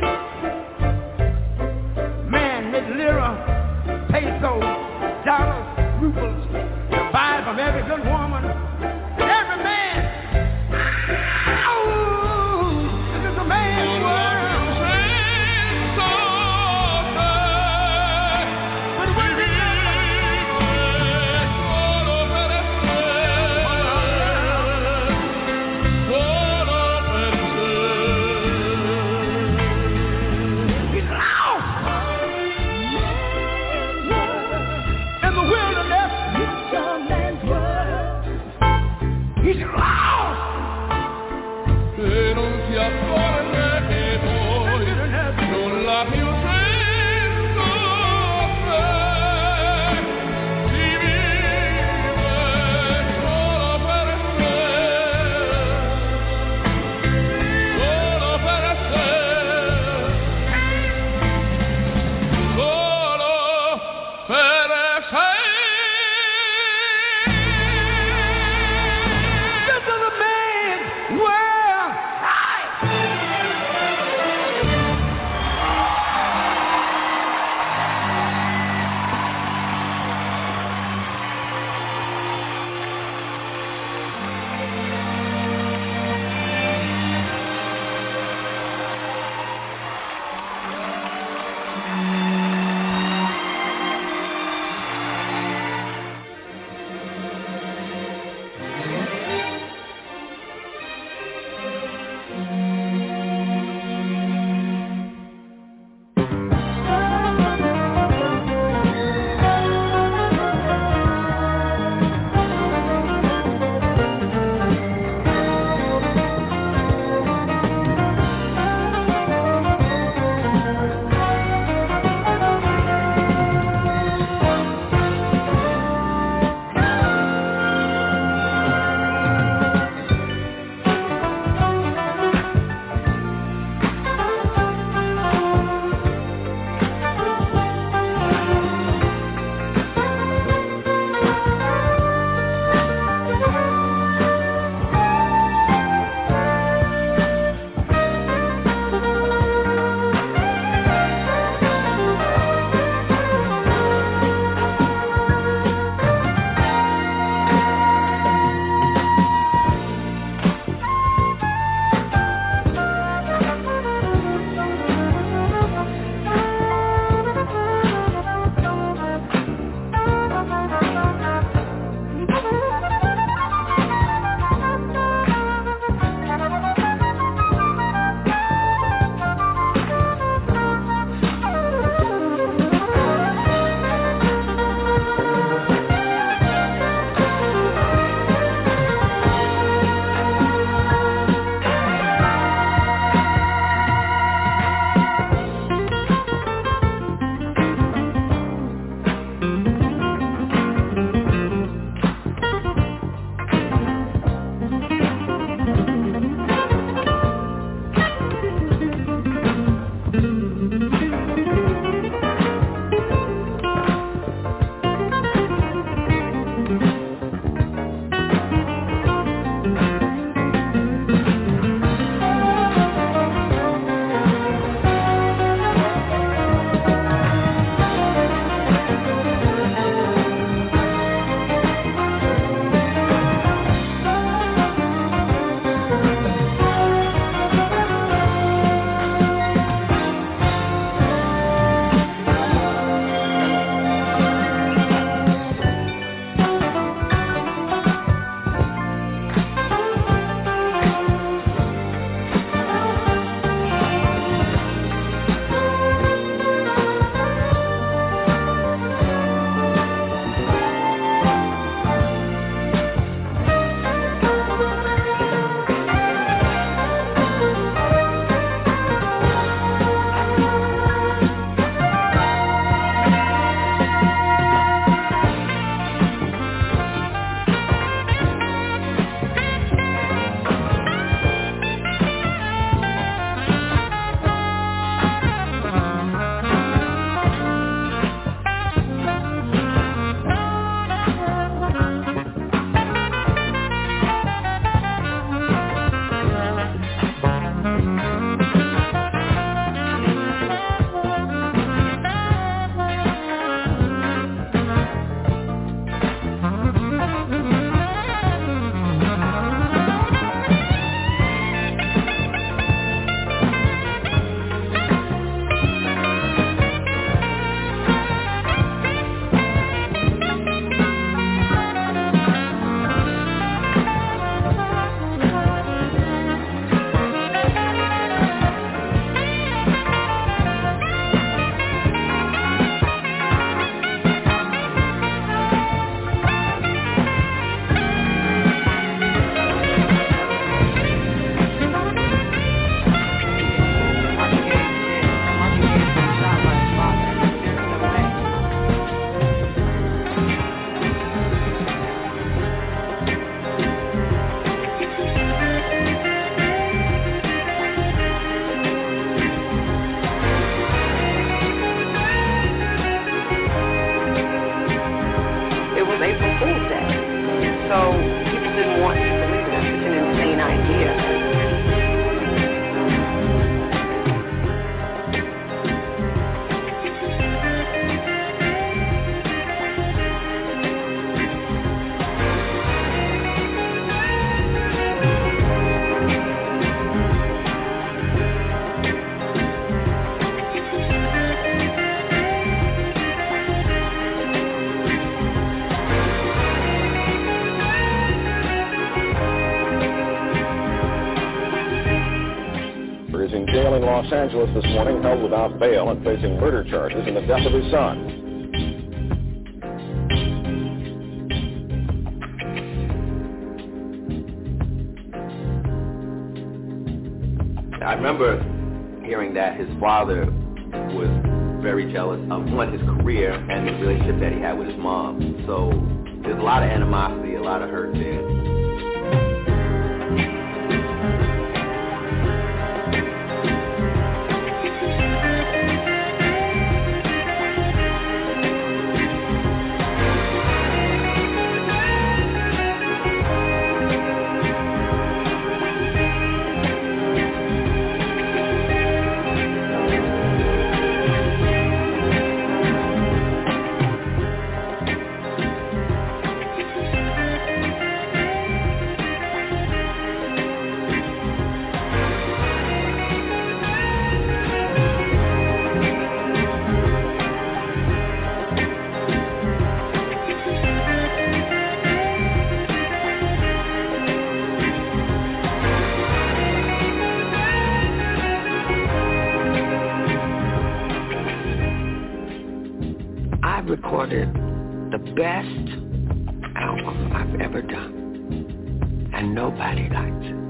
Man make lira, pesos, dollars, rubles to buy from every good woman. Every man. Oh, this is a man's world. But when we Los Angeles this morning, held without bail and facing murder charges in the death of his son. I remember hearing that his father was very jealous of, one, his career and the relationship that he had with his mom. So there's a lot of animosity, a lot of hurt there. Recorded the best album I've ever done, and nobody likes it.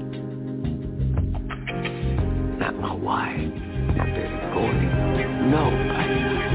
Not my wife, not Billy Gordon, nobody likes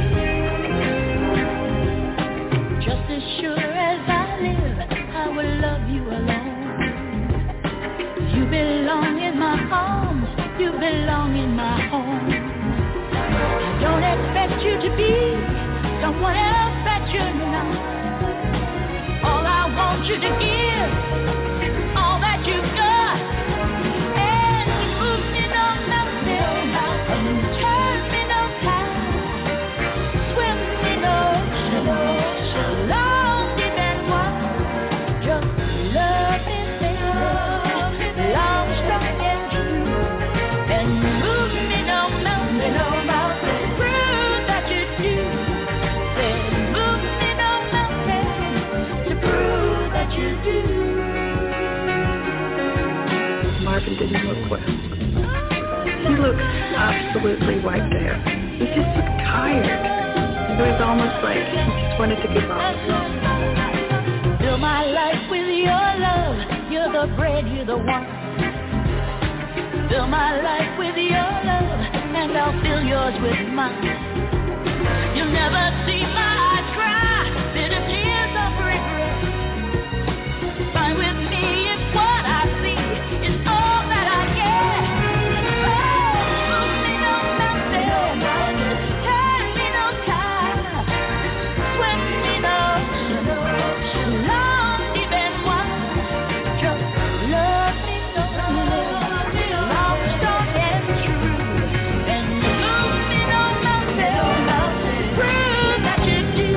it. Just as sure as I live, I will love you alone. You belong in my arms, you belong in my home. I don't expect you to be someone else that you're not. All I want you to give, all that you've got, and you move me no mountain, and you turn me no tide, swim me no ocean, long deep and wide. Just love me, baby, long, strong and true, and you move me no mountain, prove that you do. Marvin didn't look well. He looked absolutely wiped out. He just looked tired. It was almost like he just wanted to give up. Fill my life with your love. You're the bread, you're the wine. Fill my life with your love, and I'll fill yours with mine. You'll never see my eyes cry, bitter tears of regret. Fine with me if what I see is all that I get. Oh, move me no mountain, turn me no tide, swim me no ocean, long, deep and wide. Just love me so, long, strong and true, and move me no mountain, prove that you do.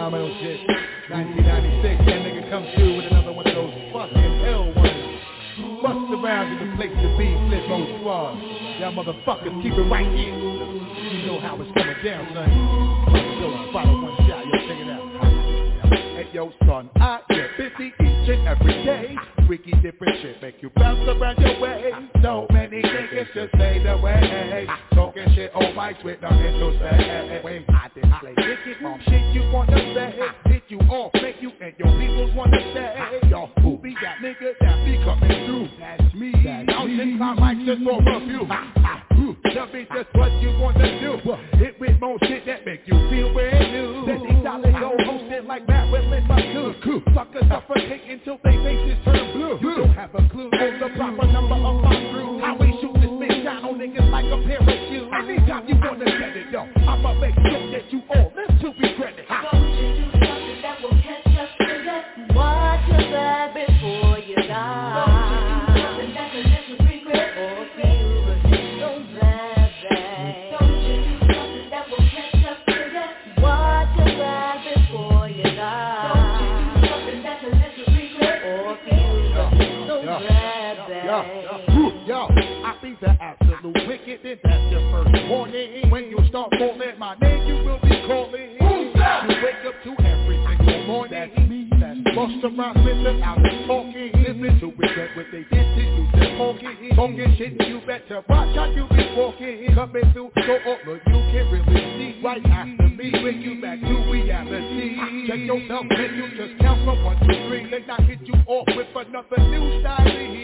phenomenal shit. 1996, that nigga comes through with another one of those fucking hell ones. Bust around in the place to be, Flipmo Squad. Y'all motherfuckers keep it right here. You know how it's coming down, son. Yo, bottle one shot, yo, check it out. Hey, yo, son, I get busy each and every day. Freaky different shit make you bounce around your way. So many niggas just stay the way. Talking shit on mics with nothing to say. When I display wicked shit you wanna say. Hit you off, make you and your people wanna say. Yo, who be that nigga that be coming through? That's me. Now since my mic just for review. Tell me just what you wanna do. Hit with more shit that make you feel brand new. Steady solid, go host it like Marilyn Monroe. Suckers suffocating till they faces turn blue. You don't have a clue on the proper number of my crew. How we shoot this bitch down on niggas like a pair of shoes. Anytime you wanna get it, yo, I'ma make sure that you all live to be credit. Don't you do something that will catch up to that? Watch your back before you die. Don't you do something that's a little regret or feel the shit so bad, babe. Don't you do something that will catch up to that? Watch your back before you die. Don't you do something that's a little regret or feel the shit so bad, babe. Yo, I be the absolute wicked, and that's your first warning. When you start calling my name, you will be calling. Who's that? You wake up to every single morning. That's me. That's Busta Rhymes, listen out and talking. Listen to regret what they did to you. They're talking shit. You better watch how you be walking. Coming through so all of you can really see. Right after me, bring you back to reality. Check yourself, then you just count from 1 to 3. Then I hit you off with another new style.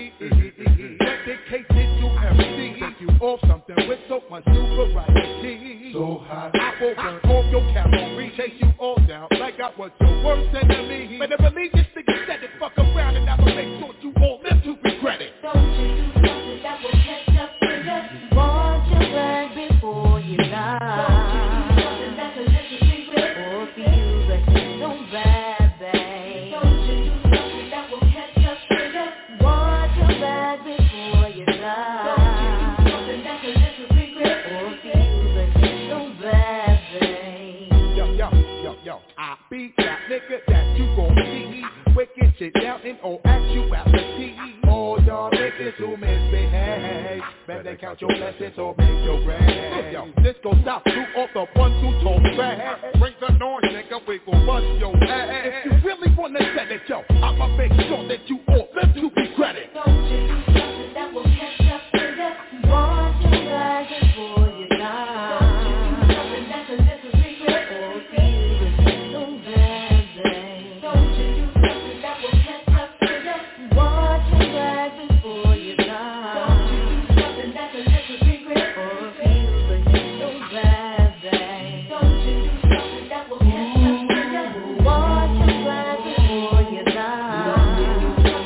Dedicated to MC. Take you off something with so much new variety. So hot, I will burn all your calories. Chase you all down like I was your worst enemy. Better believe this nigga said it, fuck around and I'ma make sure you all live to regret it. Don't you do something that will catch up to that? Watch your back before you die. Don't you do something that's a little secret or feel the shit so bad, babe. Don't you do something that will catch up to that? Watch your back before you die. Don't you do something that's a little secret or feel the shit so bad, babe. Yo, I be that nigga that you gon' see. Wicked shit down in all actuality. All y'all niggas who misbehave, better count your blessings or make your grave. Yo, this gon' stop you off the ones who talk trash. Bring the noise, nigga, we gon' bust your ass. If you really wanna set it, yo, I'ma make sure that you all live to regret it. Don't you do something that will catch up to that? Watch your back before you die. Don't you do something that's a little secret or feel the shit so bad, babe. Don't you do something that will catch up to that? Watch your back before you die. Don't you do something that's a little secret or feel the shit so bad, babe. Don't you do something that will catch up to that? Watch your back before you die.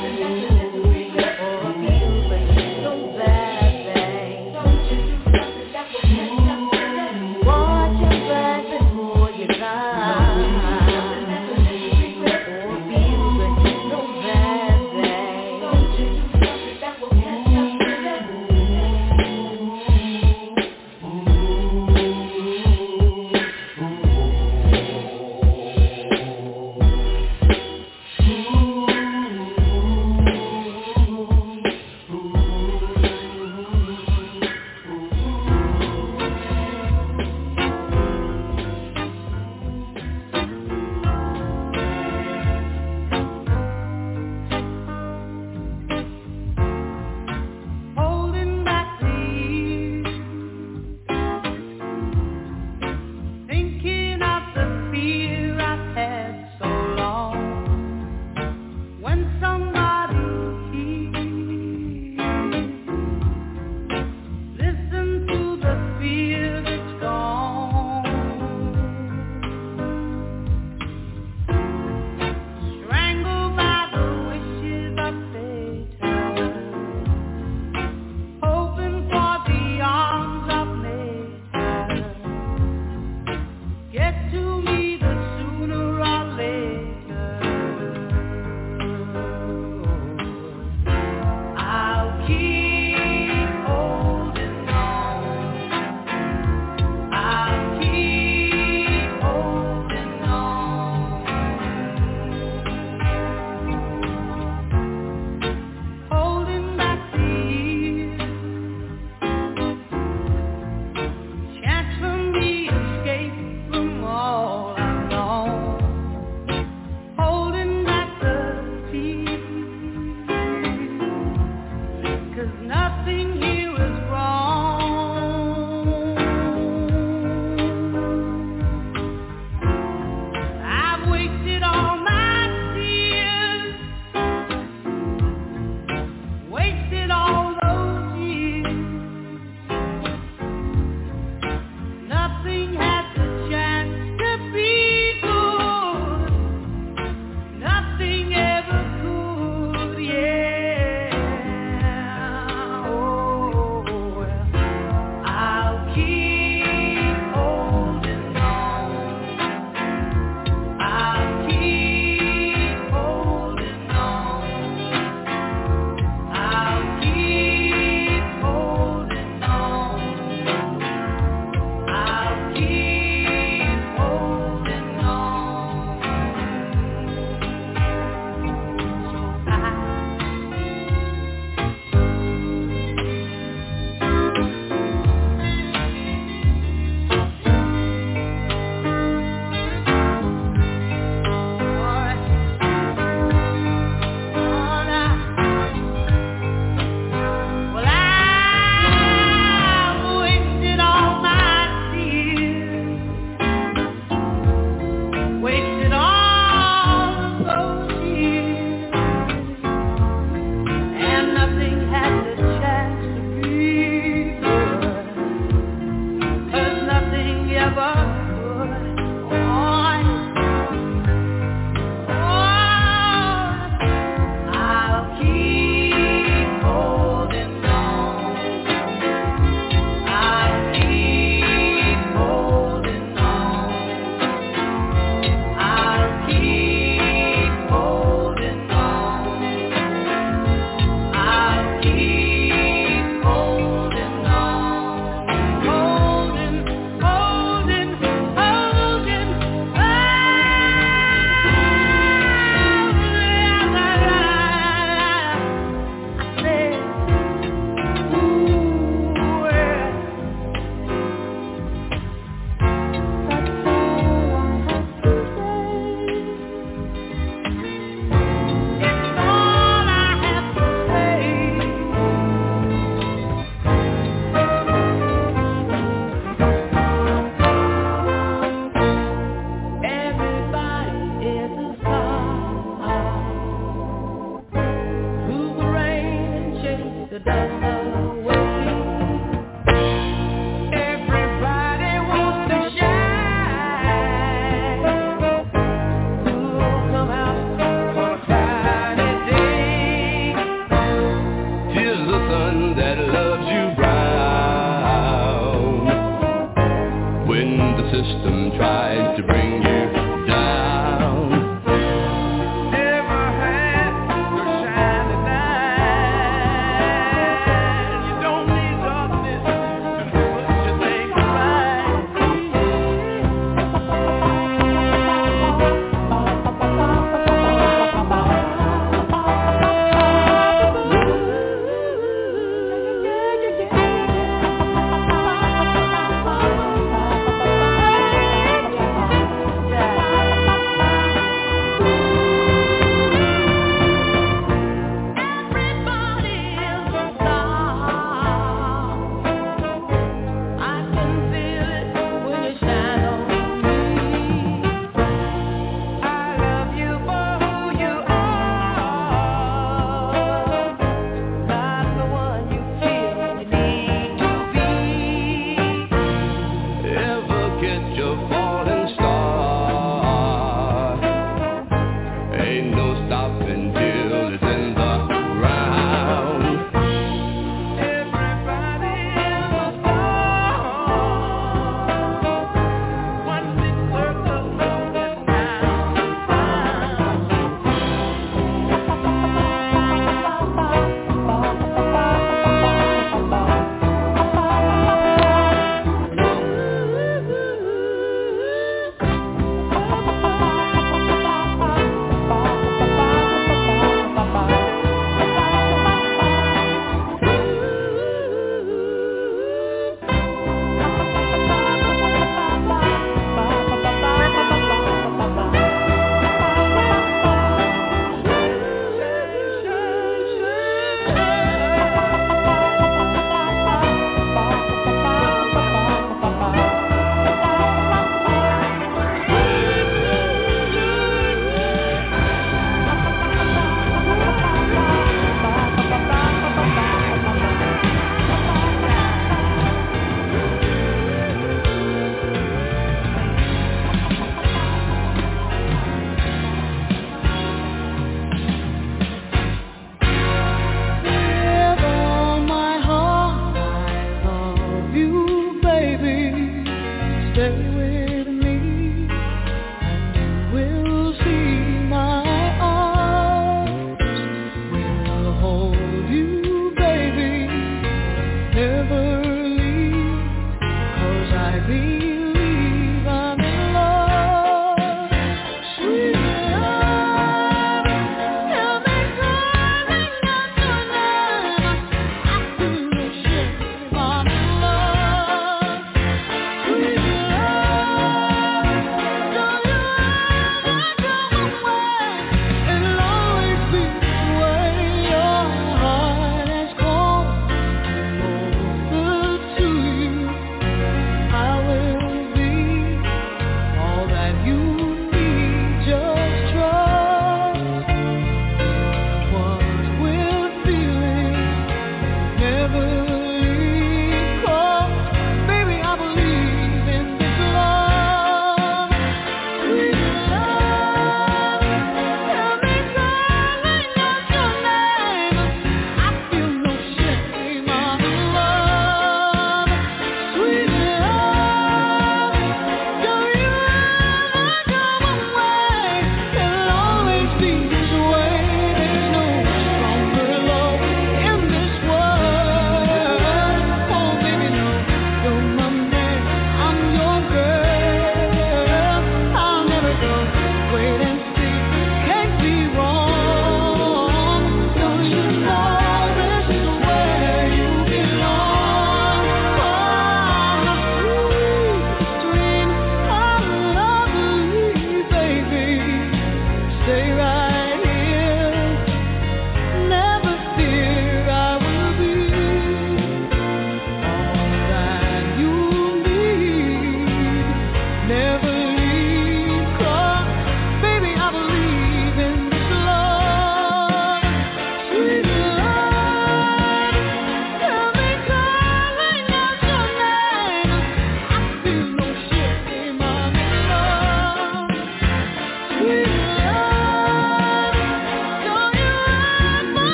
the dust away. Everybody wants to shine. Ooh, come out on a cloudy day. Tis the sun that loves you brown. When the system tries to bring you down. Never had to shine at night.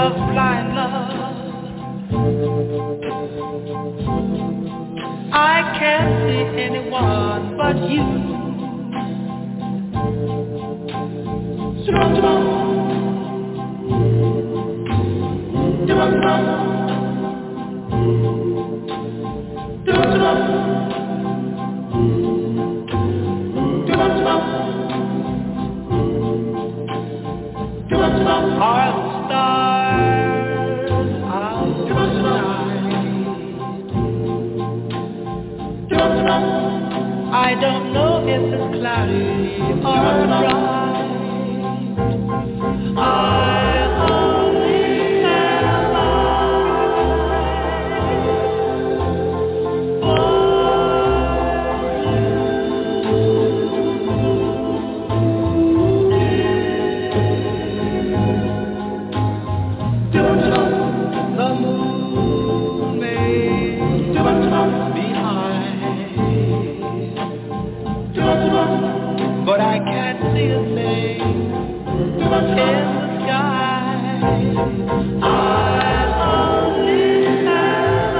of blind love. I can't see anyone but you. Are the stars out tonight? I don't know if it's cloudy or bright. I only have the moon may be high, but I can't see a thing in the sky. I only have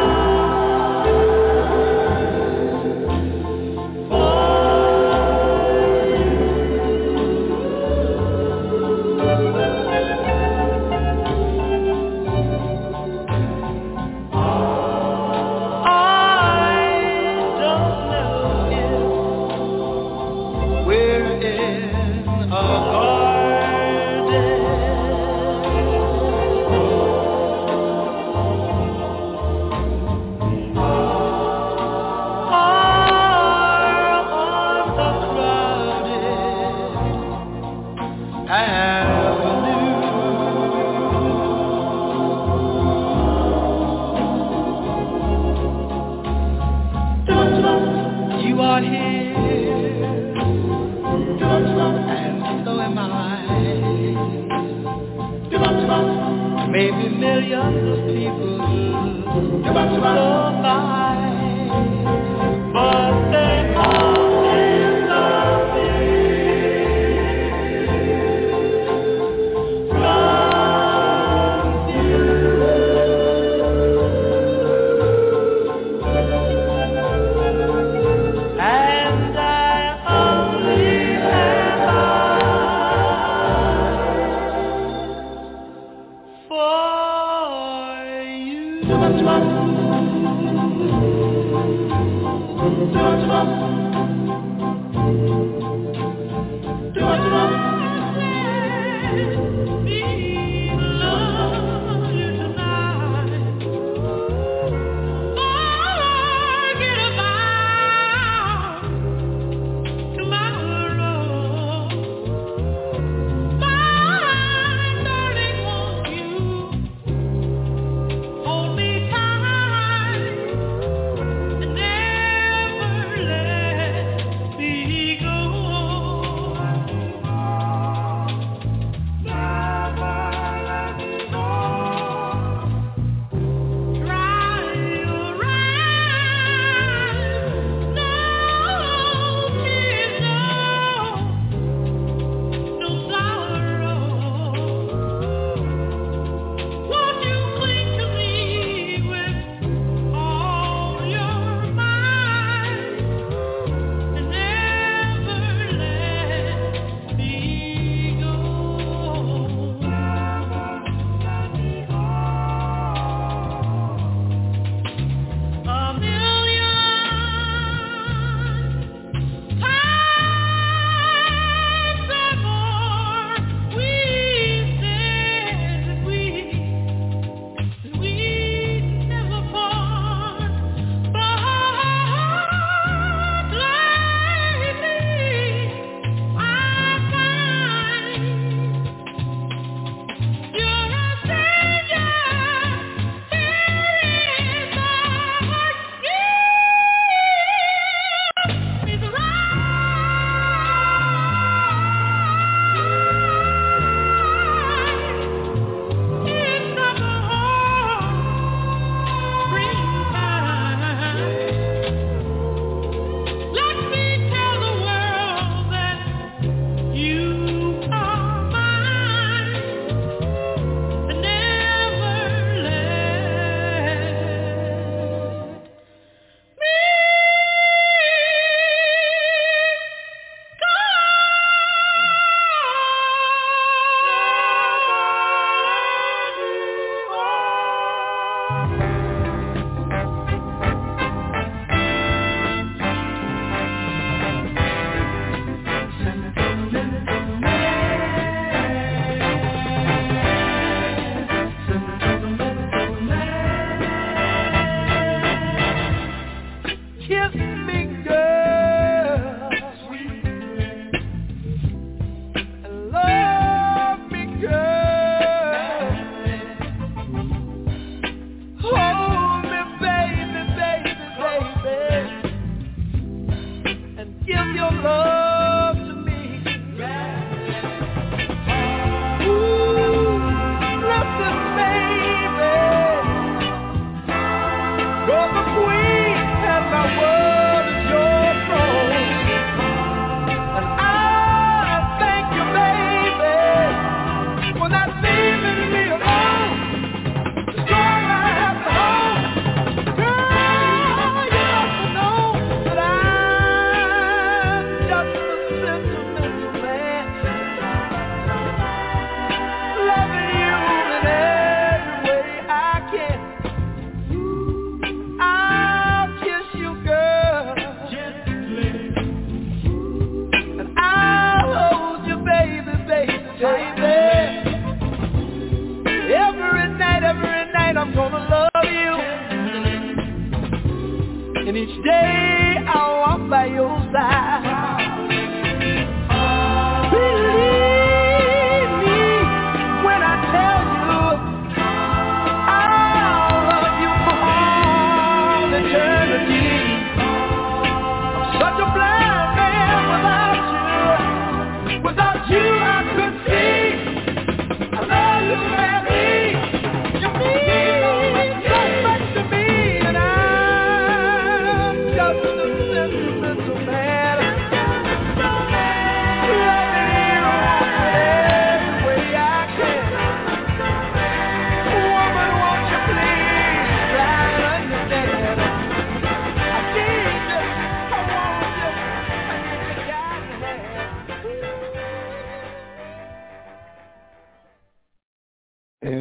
maybe millions of people go by, but they only love me from you. And I only have for you.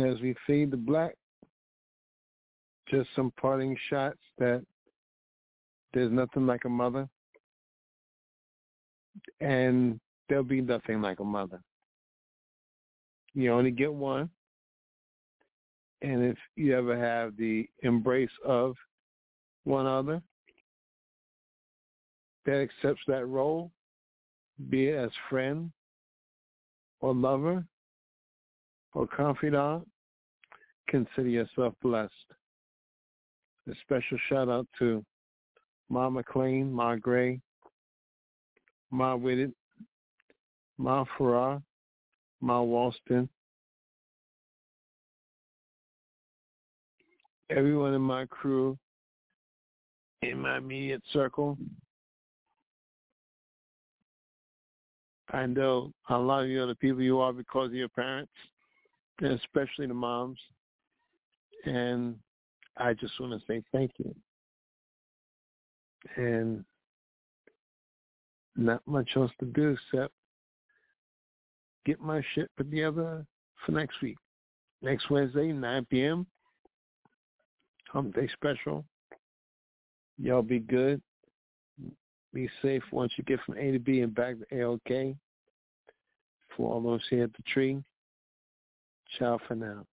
as we fade to black, just some parting shots that there's nothing like a mother, and there'll be nothing like a mother. You only get one, and if you ever have the embrace of one other that accepts that role, be it as friend or lover or confidant, consider yourself blessed. A special shout out to Ma McLean, Ma Gray, Ma Whitted, Ma Farrar, Ma Walston, everyone in my crew, in my immediate circle. I know a lot of you are the people you are because of your parents, and especially the moms. And I just want to say thank you. And not much else to do except get my shit put together for next week. Next Wednesday, 9 p.m., Hump Day special. Y'all be good. Be safe once you get from A to B and back to AOK. For all those here at the tree, ciao for now.